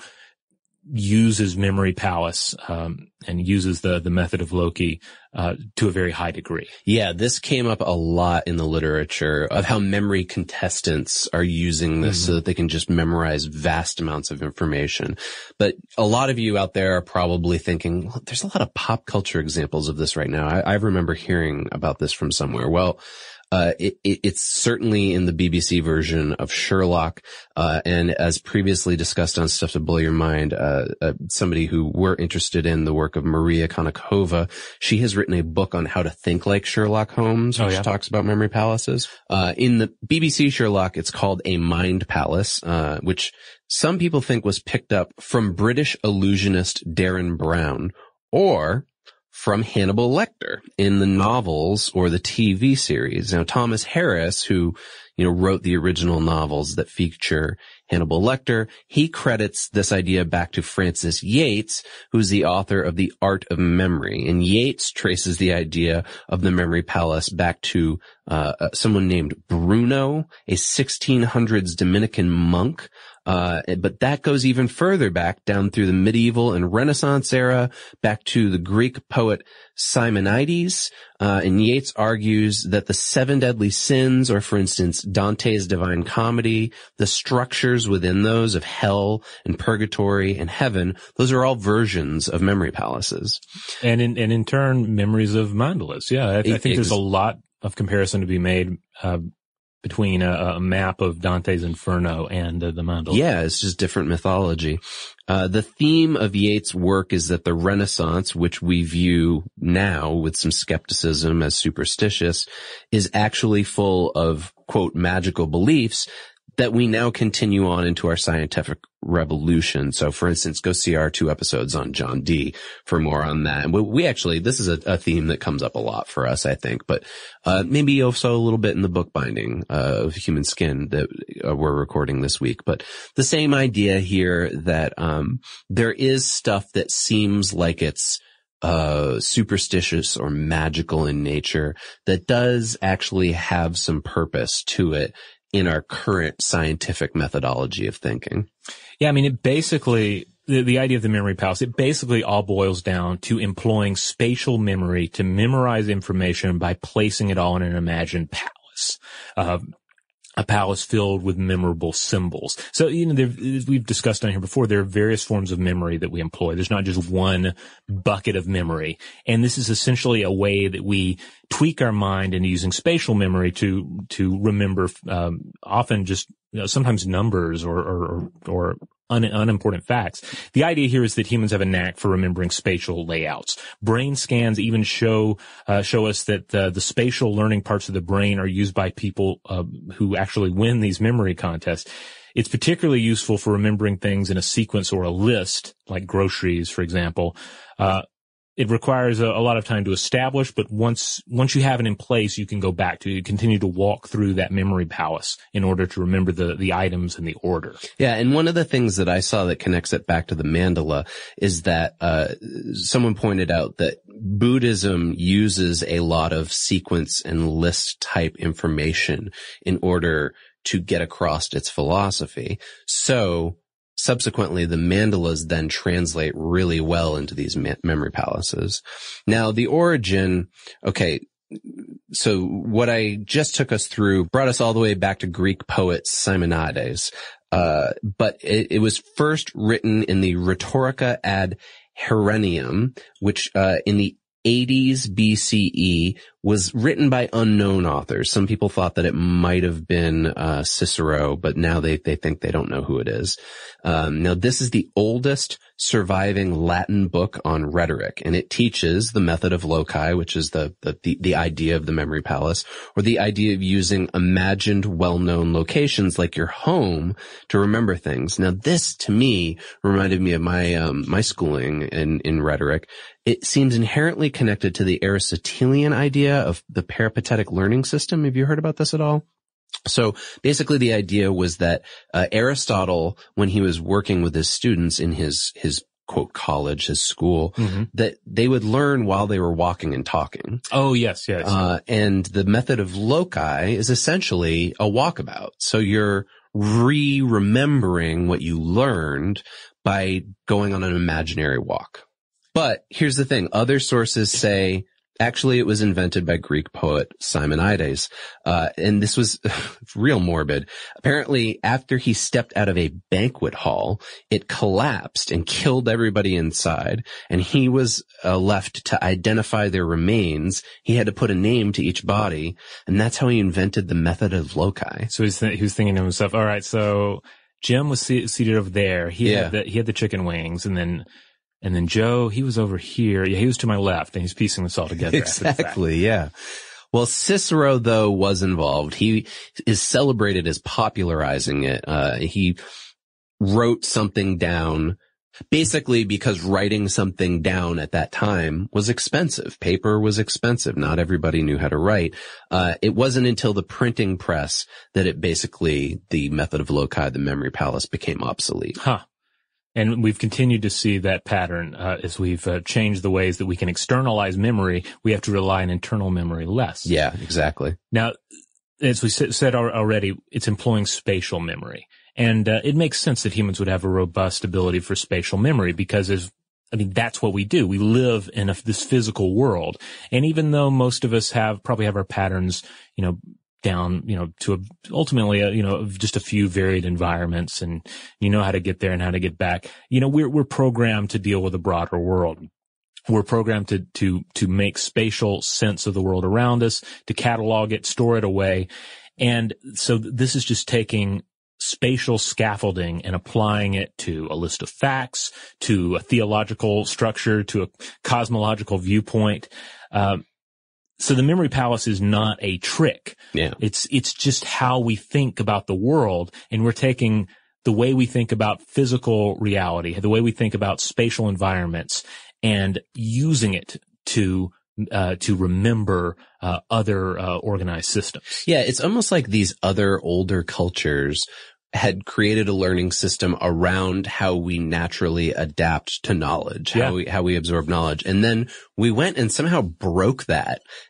uses Memory Palace um, and uses the the method of Loki uh, to a very high degree. Yeah, this came up a lot in the literature of how memory contestants are using this mm-hmm. so that they can just memorize vast amounts of information. But a lot of you out there are probably thinking, well, there's a lot of pop culture examples of this right now. I, I remember hearing about this from somewhere. Well, Uh, it, it, it's certainly in the B B C version of Sherlock, uh, and as previously discussed on Stuff to Blow Your Mind, uh, uh, somebody who we're interested in the work of Maria Konnikova, she has written a book on how to think like Sherlock Holmes, which oh, yeah. talks about memory palaces. Uh, in the B B C Sherlock, it's called a mind palace, uh, which some people think was picked up from British illusionist Darren Brown, or from Hannibal Lecter in the novels or the T V series. Now, Thomas Harris, who, you know, wrote the original novels that feature Hannibal Lecter, he credits this idea back to Francis Yates, who's the author of The Art of Memory. And Yates traces the idea of the memory palace back to uh someone named Bruno, a sixteen hundreds Dominican monk. Uh, but that goes even further back down through the medieval and Renaissance era, back to the Greek poet Simonides. Uh, and Yates argues that the seven deadly sins, or for instance, Dante's Divine Comedy, the structures within those of hell and purgatory and heaven, those are all versions of memory palaces. And in, and in turn, memories of mandalas. Yeah, I, I think there's a lot of comparison to be made, uh, between a, a map of Dante's Inferno and uh, the mandala. Yeah, it's just different mythology. Uh, the theme of Yates' work is that the Renaissance, which we view now with some skepticism as superstitious, is actually full of, quote, magical beliefs that we now continue on into our scientific revolution. So, for instance, go see our two episodes on John Dee for more on that. And we, we actually, this is a, a theme that comes up a lot for us, I think, but uh maybe also a little bit in the book binding uh, of Human Skin that uh, we're recording this week. But the same idea here that um there is stuff that seems like it's uh superstitious or magical in nature that does actually have some purpose to it. in our current scientific methodology of thinking. Yeah, I mean, it basically, the, the idea of the memory palace, it basically all boils down to employing spatial memory to memorize information by placing it all in an imagined palace. Uh, a palace filled with memorable symbols. So, you know, there, as we've discussed on here before, there are various forms of memory that we employ. There's not just one bucket of memory. And this is essentially a way that we tweak our mind into using spatial memory to, to remember, um, often just, you know, sometimes numbers or, or, or un, unimportant facts. The idea here is that humans have a knack for remembering spatial layouts. Brain scans even show, uh, show us that uh, the spatial learning parts of the brain are used by people, uh, who actually win these memory contests. It's particularly useful for remembering things in a sequence or a list, like groceries, for example. Uh, It requires a, a lot of time to establish, but once once you have it in place, you can go back to, you continue to walk through that memory palace in order to remember the, the items in the order. Yeah, and one of the things that I saw that connects it back to the mandala is that uh someone pointed out that Buddhism uses a lot of sequence and list type information in order to get across its philosophy. So subsequently, the mandalas then translate really well into these me- memory palaces. Now, the origin, okay, so what I just took us through brought us all the way back to Greek poet Simonides. Uh, but it, it was first written in the Rhetorica ad Herennium, which, uh, in the eighties B C E was written by unknown authors. Some people thought that it might have been uh Cicero, but now they they think they don't know who it is. Um now this is the oldest surviving Latin book on rhetoric, and it teaches the method of loci, which is the the the, the idea of the memory palace, or the idea of using imagined well-known locations like your home to remember things. Now this to me reminded me of my um my schooling in in rhetoric. It seems inherently connected to the Aristotelian idea of the peripatetic learning system. Have you heard about this at all? So basically the idea was that uh, Aristotle, when he was working with his students in his, his quote, college, his school, mm-hmm. that they would learn while they were walking and talking. Oh, yes, yes. Uh, and the method of loci is essentially a walkabout. So you're re-remembering what you learned by going on an imaginary walk. But here's the thing. Other sources say, actually, it was invented by Greek poet Simonides. Uh, and this was real morbid. Apparently, after he stepped out of a banquet hall, it collapsed and killed everybody inside. And he was uh, left to identify their remains. He had to put a name to each body. And that's how he invented the method of loci. So he's, th- he was thinking to himself, all right, so Jim was se- seated over there. He yeah. had the, he had the chicken wings, and then And then Joe, he was over here. Yeah, he was to my left, and he's piecing this all together. Exactly, yeah. Well, Cicero, though, was involved. He is celebrated as popularizing it. Uh, he wrote something down basically because writing something down at that time was expensive. Paper was expensive. Not everybody knew how to write. Uh, it wasn't until the printing press that it basically, the method of loci, the memory palace, became obsolete. Huh. And we've continued to see that pattern uh, as we've uh, changed the ways that we can externalize memory. We have to rely on internal memory less. Yeah, exactly. Now, as we said already, it's employing spatial memory. And uh, it makes sense that humans would have a robust ability for spatial memory because, as I mean, that's what we do. We live in a, this physical world. And even though most of us have probably have our patterns, you know, down, you know, to a, ultimately, a, you know, just a few varied environments, and you know how to get there and how to get back. You know, we're, we're programmed to deal with a broader world. We're programmed to, to, to make spatial sense of the world around us, to catalog it, store it away. And so this is just taking spatial scaffolding and applying it to a list of facts, to a theological structure, to a cosmological viewpoint. Um, So the memory palace is not a trick. Yeah. It's, it's just how we think about the world. And we're taking the way we think about physical reality, the way we think about spatial environments, and using it to, uh, to remember, uh, other, uh, organized systems. Yeah. It's almost like these other older cultures had created a learning system around how we naturally adapt to knowledge, yeah. how we, how we absorb knowledge. And then we went and somehow broke that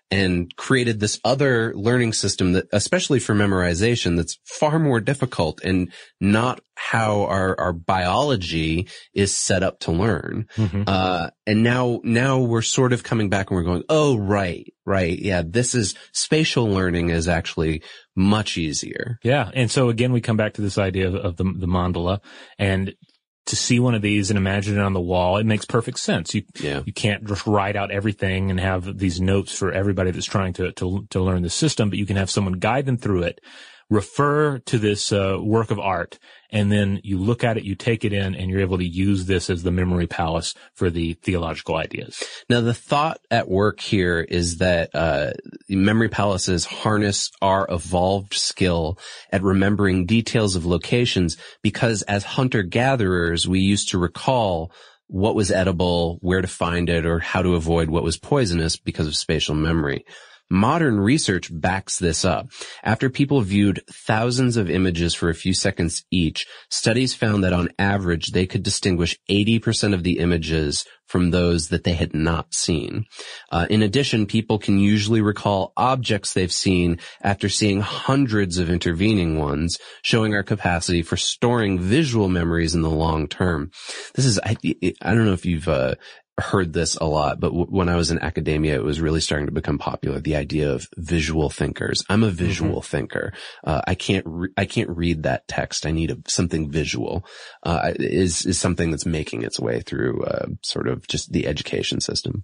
and created this other learning system that, especially for memorization, that's far more difficult and not how our, our biology is set up to learn. Mm-hmm. Uh, and now, now we're sort of coming back and we're going, oh, right, right. Yeah. This is spatial learning is actually much easier. Yeah. And so again, we come back to this idea of, of the, the mandala, and to see one of these and imagine it on the wall, it makes perfect sense. You, yeah. you can't just write out everything and have these notes for everybody that's trying to, to, to learn the system, but you can have someone guide them through it, refer to this uh, work of art, and then you look at it, you take it in, and you're able to use this as the memory palace for the theological ideas. Now, the thought at work here is that uh memory palaces harness our evolved skill at remembering details of locations, because as hunter-gatherers, we used to recall what was edible, where to find it, or how to avoid what was poisonous because of spatial memory. Modern research backs this up. After people viewed thousands of images for a few seconds each, studies found that on average they could distinguish eighty percent of the images from those that they had not seen. Uh, in addition, people can usually recall objects they've seen after seeing hundreds of intervening ones, showing our capacity for storing visual memories in the long term. This is, I, I don't know if you've, uh, heard this a lot, but w- when I was in academia, it was really starting to become popular. The idea of visual thinkers. I'm a visual mm-hmm. thinker. Uh, I can't, re- I can't read that text. I need a, something visual, uh, is, is something that's making its way through, uh, sort of just the education system.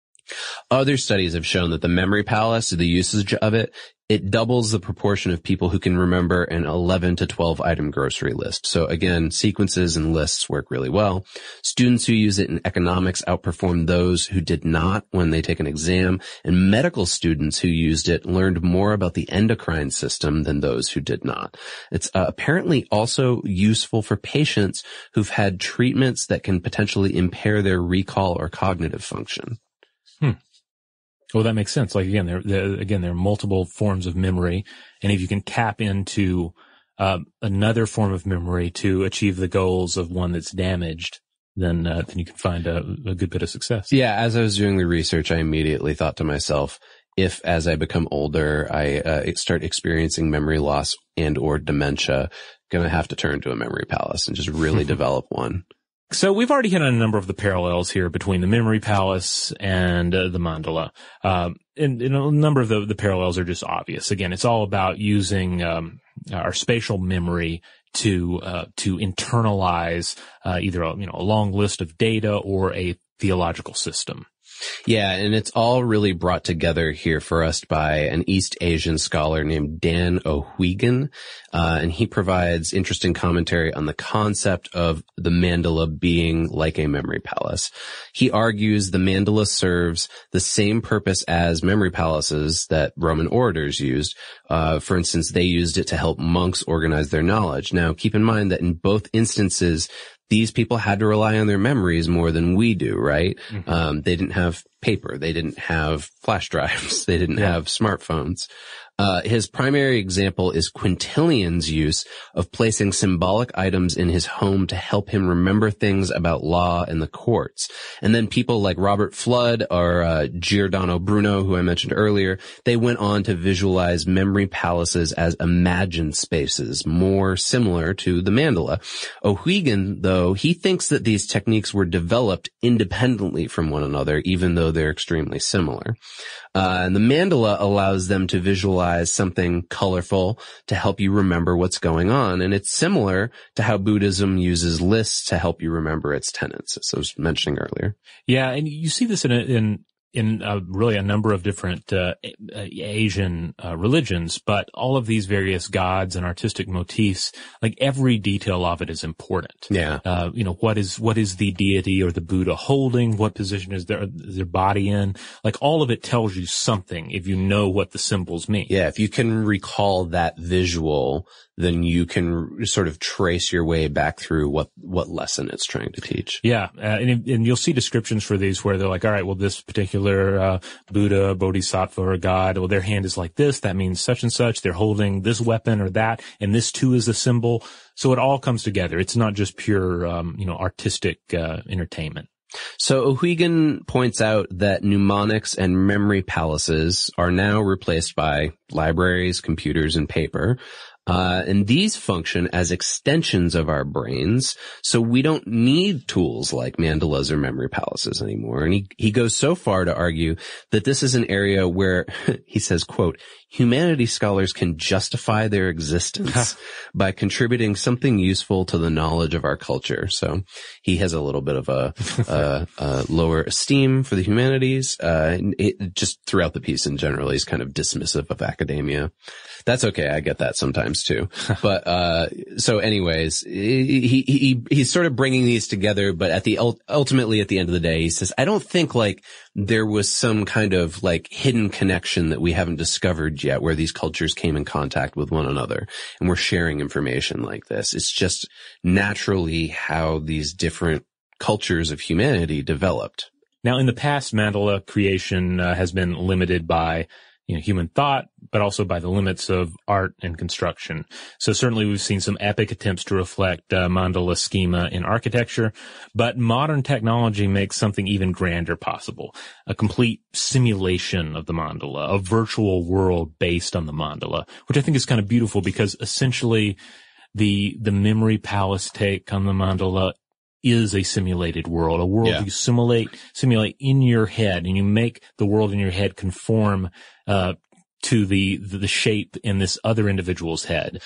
Other studies have shown that the memory palace, the usage of it, it doubles the proportion of people who can remember an eleven to twelve item grocery list. So again, sequences and lists work really well. Students who use it in economics outperform those who did not when they take an exam, and medical students who used it learned more about the endocrine system than those who did not. It's uh, apparently also useful for patients who've had treatments that can potentially impair their recall or cognitive function. Hmm. Well, that makes sense. Like again, there, there again, there are multiple forms of memory, and if you can tap into uh, another form of memory to achieve the goals of one that's damaged, then uh, then you can find a, a good bit of success. Yeah, as I was doing the research, I immediately thought to myself, if as I become older, I uh, start experiencing memory loss and or dementia, gonna have to turn to a memory palace and just really develop one. So we've already hit on a number of the parallels here between the memory palace and uh, the mandala. Um, and, and a number of the, the parallels are just obvious. Again, it's all about using um, our spatial memory to uh, to internalize uh, either a, you know a long list of data or a theological system. Yeah, and it's all really brought together here for us by an East Asian scholar named Dan O'Huigan, uh, and he provides interesting commentary on the concept of the mandala being like a memory palace. He argues the mandala serves the same purpose as memory palaces that Roman orators used. Uh, for instance, they used it to help monks organize their knowledge. Now, keep in mind that in both instances, these people had to rely on their memories more than we do, right? Mm-hmm. Um, they didn't have paper. They didn't have flash drives. They didn't yeah. have smartphones. Uh, his primary example is Quintilian's use of placing symbolic items in his home to help him remember things about law and the courts. And then people like Robert Flood or uh, Giordano Bruno, who I mentioned earlier, they went on to visualize memory palaces as imagined spaces, more similar to the mandala. O'Huigan, though, he thinks that these techniques were developed independently from one another, even though they're extremely similar. Uh, and the mandala allows them to visualize something colorful to help you remember what's going on. And it's similar to how Buddhism uses lists to help you remember its tenets, as I was mentioning earlier. Yeah, and you see this in, a, in in uh, really a number of different uh, Asian uh, religions, but all of these various gods and artistic motifs, like every detail of it is important. Yeah. Uh, you know, what is, what is the deity or the Buddha holding? What position is their, their body in? Like all of it tells you something if you know what the symbols mean. Yeah. If you can recall that visual, then you can sort of trace your way back through what, what lesson it's trying to teach. Yeah. Uh, and, and you'll see descriptions for these where they're like, all right, well, this particular, uh, Buddha, Bodhisattva, or God, well, their hand is like this. That means such and such. They're holding this weapon or that. And this too is a symbol. So it all comes together. It's not just pure, um, you know, artistic, uh, entertainment. So O'Huigan points out that mnemonics and memory palaces are now replaced by libraries, computers, and paper. Uh, and these function as extensions of our brains, so we don't need tools like mandalas or memory palaces anymore. And he, he goes so far to argue that this is an area where, he says, quote, humanity scholars can justify their existence by contributing something useful to the knowledge of our culture. So he has a little bit of a, a, a lower esteem for the humanities. Uh, and it, just throughout the piece in general, he's kind of dismissive of academia. That's okay. I get that sometimes too. But, uh, so anyways, he, he, he's sort of bringing these together, but at the, ultimately at the end of the day, he says, I don't think like there was some kind of like hidden connection that we haven't discovered yet where these cultures came in contact with one another and we're sharing information like this. It's just naturally how these different cultures of humanity developed. Now, in the past, mandala creation uh, has been limited by you know, human thought, but also by the limits of art and construction. So certainly we've seen some epic attempts to reflect uh, mandala schema in architecture, but modern technology makes something even grander possible. A complete simulation of the mandala, a virtual world based on the mandala, which I think is kind of beautiful because essentially the, the memory palace take on the mandala is a simulated world, a world Yeah. you simulate, simulate in your head, and you make the world in your head conform, uh, to the, the shape in this other individual's head.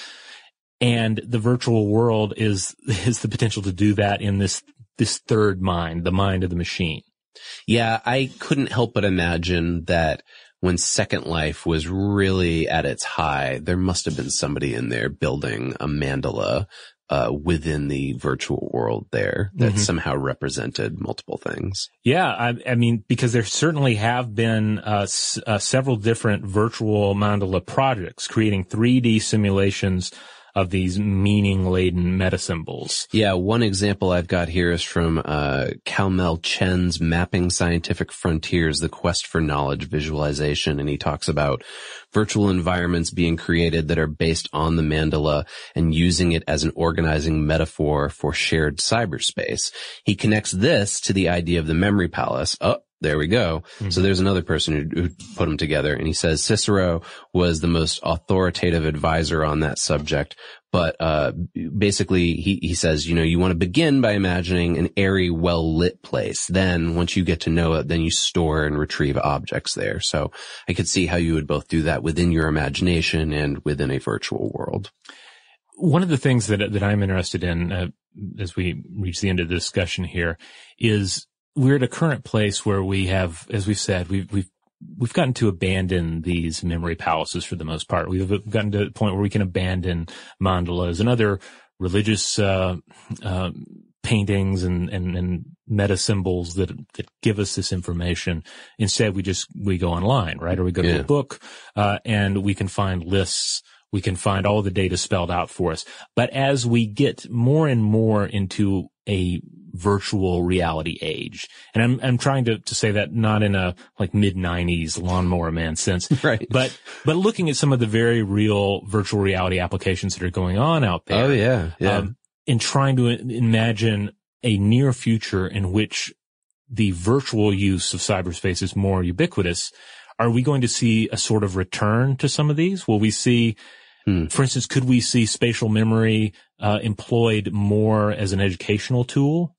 And the virtual world is, is the potential to do that in this, this third mind, the mind of the machine. Yeah, I couldn't help but imagine that when Second Life was really at its high, there must have been somebody in there building a mandala uh within the virtual world there that Mm-hmm. somehow represented multiple things. Yeah, I, I mean, because there certainly have been uh, s- uh, several different virtual mandala projects creating three D simulations of these meaning-laden metasymbols. Yeah, one example I've got here is from uh Cal-Mel Chen's Mapping Scientific Frontiers, The Quest for Knowledge Visualization, and he talks about virtual environments being created that are based on the mandala and using it as an organizing metaphor for shared cyberspace. He connects this to the idea of the memory palace. Oh, there we go. Mm-hmm. So there's another person who, who put them together, and he says Cicero was the most authoritative advisor on that subject. But uh basically, he, he says, you know, you want to begin by imagining an airy, well-lit place. Then, once you get to know it, then you store and retrieve objects there. So I could see how you would both do that within your imagination and within a virtual world. One of the things that that I'm interested in uh, as we reach the end of the discussion here is we're at a current place where we have, as we've said, we've, we've, we've gotten to abandon these memory palaces for the most part. We've gotten to the point where we can abandon mandalas and other religious, uh, uh, paintings and, and, and meta symbols that, that give us this information. Instead, we just, we go online, right? Or we go to Yeah. a book, uh, and we can find lists. We can find all the data spelled out for us. But as we get more and more into a virtual reality age, and I'm, I'm trying to, to say that not in a like mid nineties Lawnmower Man sense, Right. but, but looking at some of the very real virtual reality applications that are going on out there. Oh, yeah. Yeah. Um, in trying to imagine a near future in which the virtual use of cyberspace is more ubiquitous, are we going to see a sort of return to some of these? Will we see, hmm. for instance, could we see spatial memory uh, employed more as an educational tool?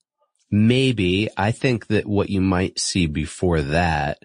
Maybe. I think that what you might see before that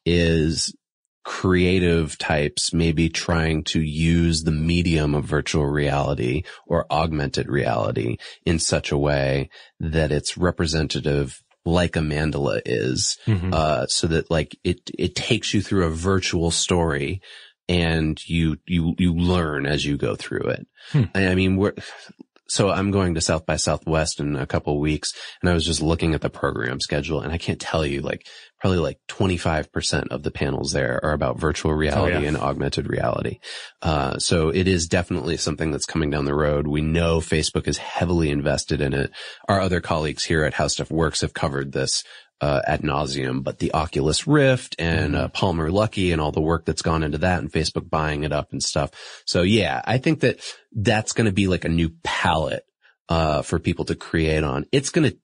is creative types maybe trying to use the medium of virtual reality or augmented reality in such a way that it's representative like a mandala is, mm-hmm. uh, so that like it, it takes you through a virtual story and you, you, you learn as you go through it. Hmm. I mean, we're, so I'm going to South by Southwest in a couple of weeks, and I was just looking at the program schedule, and I can't tell you, like, probably like twenty-five percent of the panels there are about virtual reality oh, yeah. and augmented reality. Uh, so it is definitely something that's coming down the road. We know Facebook is heavily invested in it. Our other colleagues here at How Stuff Works have covered this Uh, ad nauseum, but the Oculus Rift and uh, Palmer Luckey and all the work that's gone into that and Facebook buying it up and stuff. So yeah, I think that that's going to be like a new palette, uh, for people to create on. It's going to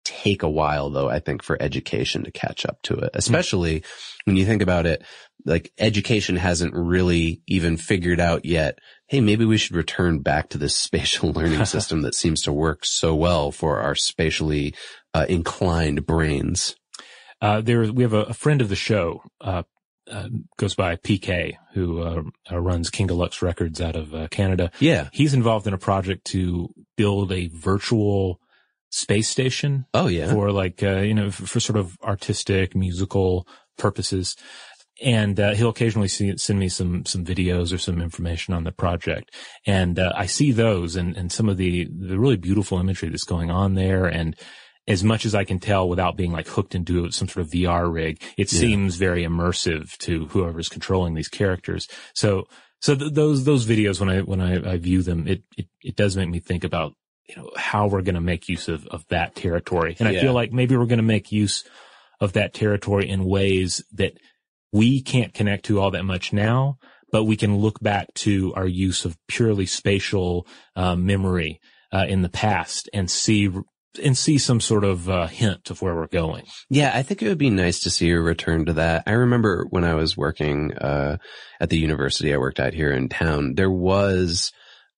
take a while, though, I think, for education to catch up to it, especially mm-hmm. when you think about it, like education hasn't really even figured out yet, hey, maybe we should return back to this spatial learning system that seems to work so well for our spatially uh, inclined brains. Uh, there, we have a, a friend of the show, uh, uh, goes by P K, who uh, uh, runs King Deluxe Records out of uh, Canada. Yeah. He's involved in a project to build a virtual space station. Oh, yeah. For like, uh, you know, for, for sort of artistic, musical purposes. And, uh, he'll occasionally see, send me some, some videos or some information on the project. And, uh, I see those and, and some of the, the really beautiful imagery that's going on there. And as much as I can tell without being like hooked into some sort of V R rig, it yeah. seems very immersive to whoever's controlling these characters. So, so th- those, those videos, when I, when I, I view them, it, it, it does make me think about, you know, how we're going to make use of, of that territory. And I yeah. feel like maybe we're going to make use of that territory in ways that we can't connect to all that much now, but we can look back to our use of purely spatial uh, memory uh, in the past and see and see some sort of uh, hint of where we're going. Yeah, I think it would be nice to see a return to that. I remember when I was working uh at the university I worked at here in town, there was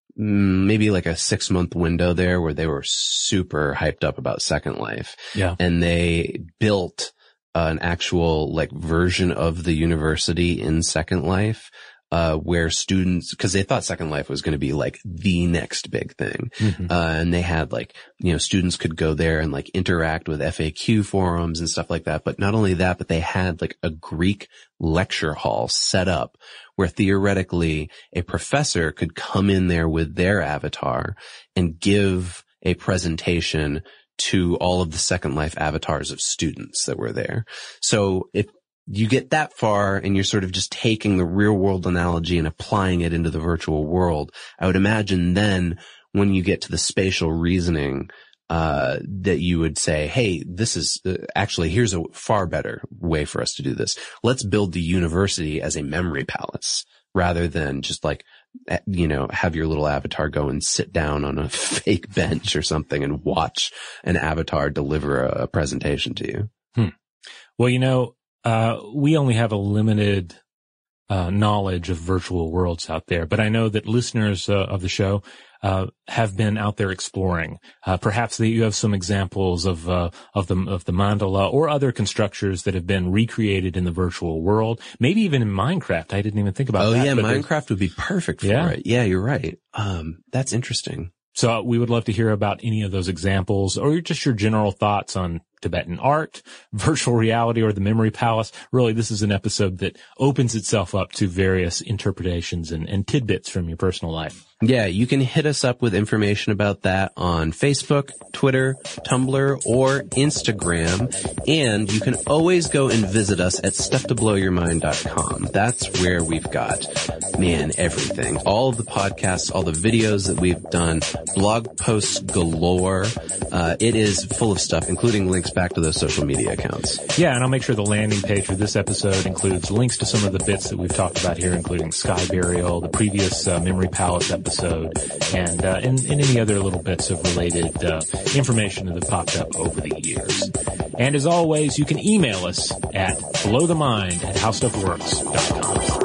maybe like a six month window there where they were super hyped up about Second Life. Yeah. And they built uh, an actual like version of the university in Second Life, uh, where students, cause they thought Second Life was going to be like the next big thing. Mm-hmm. Uh, and they had like, you know, students could go there and like interact with F A Q forums and stuff like that. But not only that, but they had like a Greek lecture hall set up where theoretically a professor could come in there with their avatar and give a presentation to all of the Second Life avatars of students that were there. So if you get that far and you're sort of just taking the real world analogy and applying it into the virtual world, I would imagine then when you get to the spatial reasoning, uh, that you would say, hey, this is uh, actually, here's a far better way for us to do this. Let's build the university as a memory palace rather than just like, you know, have your little avatar go and sit down on a fake bench or something and watch an avatar deliver a, a presentation to you. Hmm. Well, you know, uh, we only have a limited uh, knowledge of virtual worlds out there, but I know that listeners uh, of the show uh, have been out there exploring. Uh, perhaps that you have some examples of, uh, of the, of the mandala or other constructors that have been recreated in the virtual world. Maybe even in Minecraft. I didn't even think about oh, that. Oh yeah, Minecraft would be perfect for yeah. it. Yeah, you're right. Um, that's interesting. So uh, we would love to hear about any of those examples or just your general thoughts on Tibetan art, virtual reality, or the memory palace. Really, this is an episode that opens itself up to various interpretations and, and tidbits from your personal life. Yeah, you can hit us up with information about that on Facebook, Twitter, Tumblr, or Instagram. And you can always go and visit us at stuff to blow your mind dot com. That's where we've got, man, everything. All of the podcasts, all the videos that we've done, blog posts galore. Uh, it is full of stuff, including links back to those social media accounts. Yeah, and I'll make sure the landing page for this episode includes links to some of the bits that we've talked about here, including Sky Burial, the previous uh, Memory Palace episode, and, uh, and, and any other little bits of related uh, information that have popped up over the years. And as always, you can email us at blowthemind at how stuff works dot com.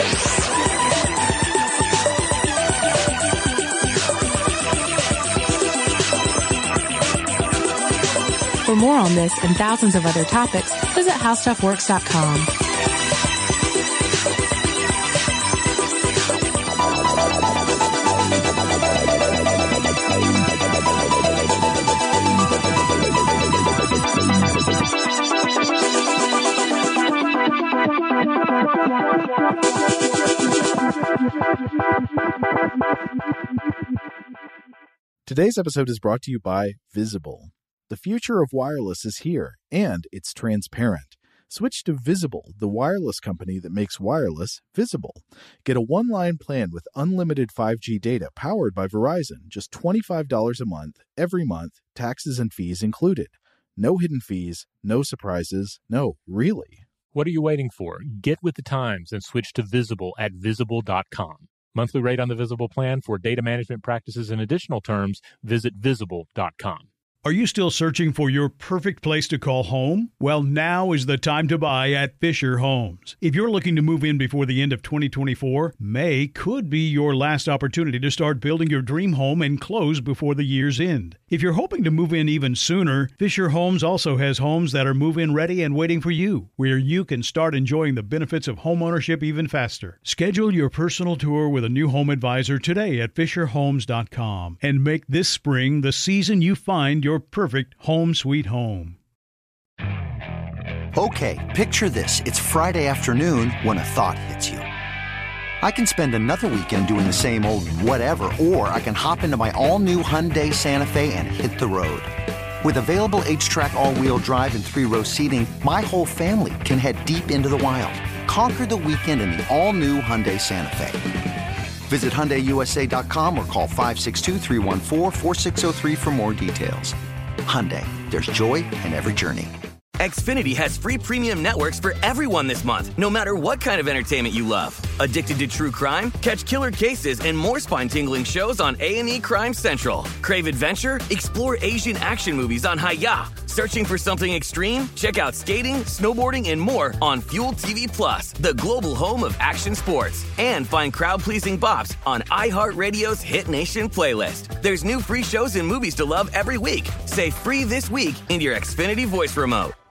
For more on this and thousands of other topics, visit how stuff works dot com. Today's episode is brought to you by Visible. The future of wireless is here, and it's transparent. Switch to Visible, the wireless company that makes wireless visible. Get a one-line plan with unlimited five G data powered by Verizon, just twenty-five dollars a month, every month, taxes and fees included. No hidden fees, no surprises, no, really. What are you waiting for? Get with the times and switch to Visible at visible dot com. Monthly rate on the Visible plan for data management practices and additional terms, visit visible dot com. Are you still searching for your perfect place to call home? Well, now is the time to buy at Fisher Homes. If you're looking to move in before the end of twenty twenty-four, May could be your last opportunity to start building your dream home and close before the year's end. If you're hoping to move in even sooner, Fisher Homes also has homes that are move-in ready and waiting for you, where you can start enjoying the benefits of homeownership even faster. Schedule your personal tour with a new home advisor today at fisher homes dot com and make this spring the season you find your perfect home sweet home. Okay, picture this. It's Friday afternoon when a thought hits you. I can spend another weekend doing the same old whatever, or I can hop into my all-new Hyundai Santa Fe and hit the road. With available H-Track all-wheel drive and three-row seating, my whole family can head deep into the wild. Conquer the weekend in the all-new Hyundai Santa Fe. Visit Hyundai U S A dot com or call five six two, three one four, four six zero three for more details. Hyundai, there's joy in every journey. Xfinity has free premium networks for everyone this month, no matter what kind of entertainment you love. Addicted to true crime? Catch killer cases and more spine-tingling shows on A and E Crime Central. Crave adventure? Explore Asian action movies on Hi-Ya. Searching for something extreme? Check out skating, snowboarding, and more on Fuel T V Plus, the global home of action sports. And find crowd-pleasing bops on iHeartRadio's Hit Nation playlist. There's new free shows and movies to love every week. Say free this week in your Xfinity voice remote.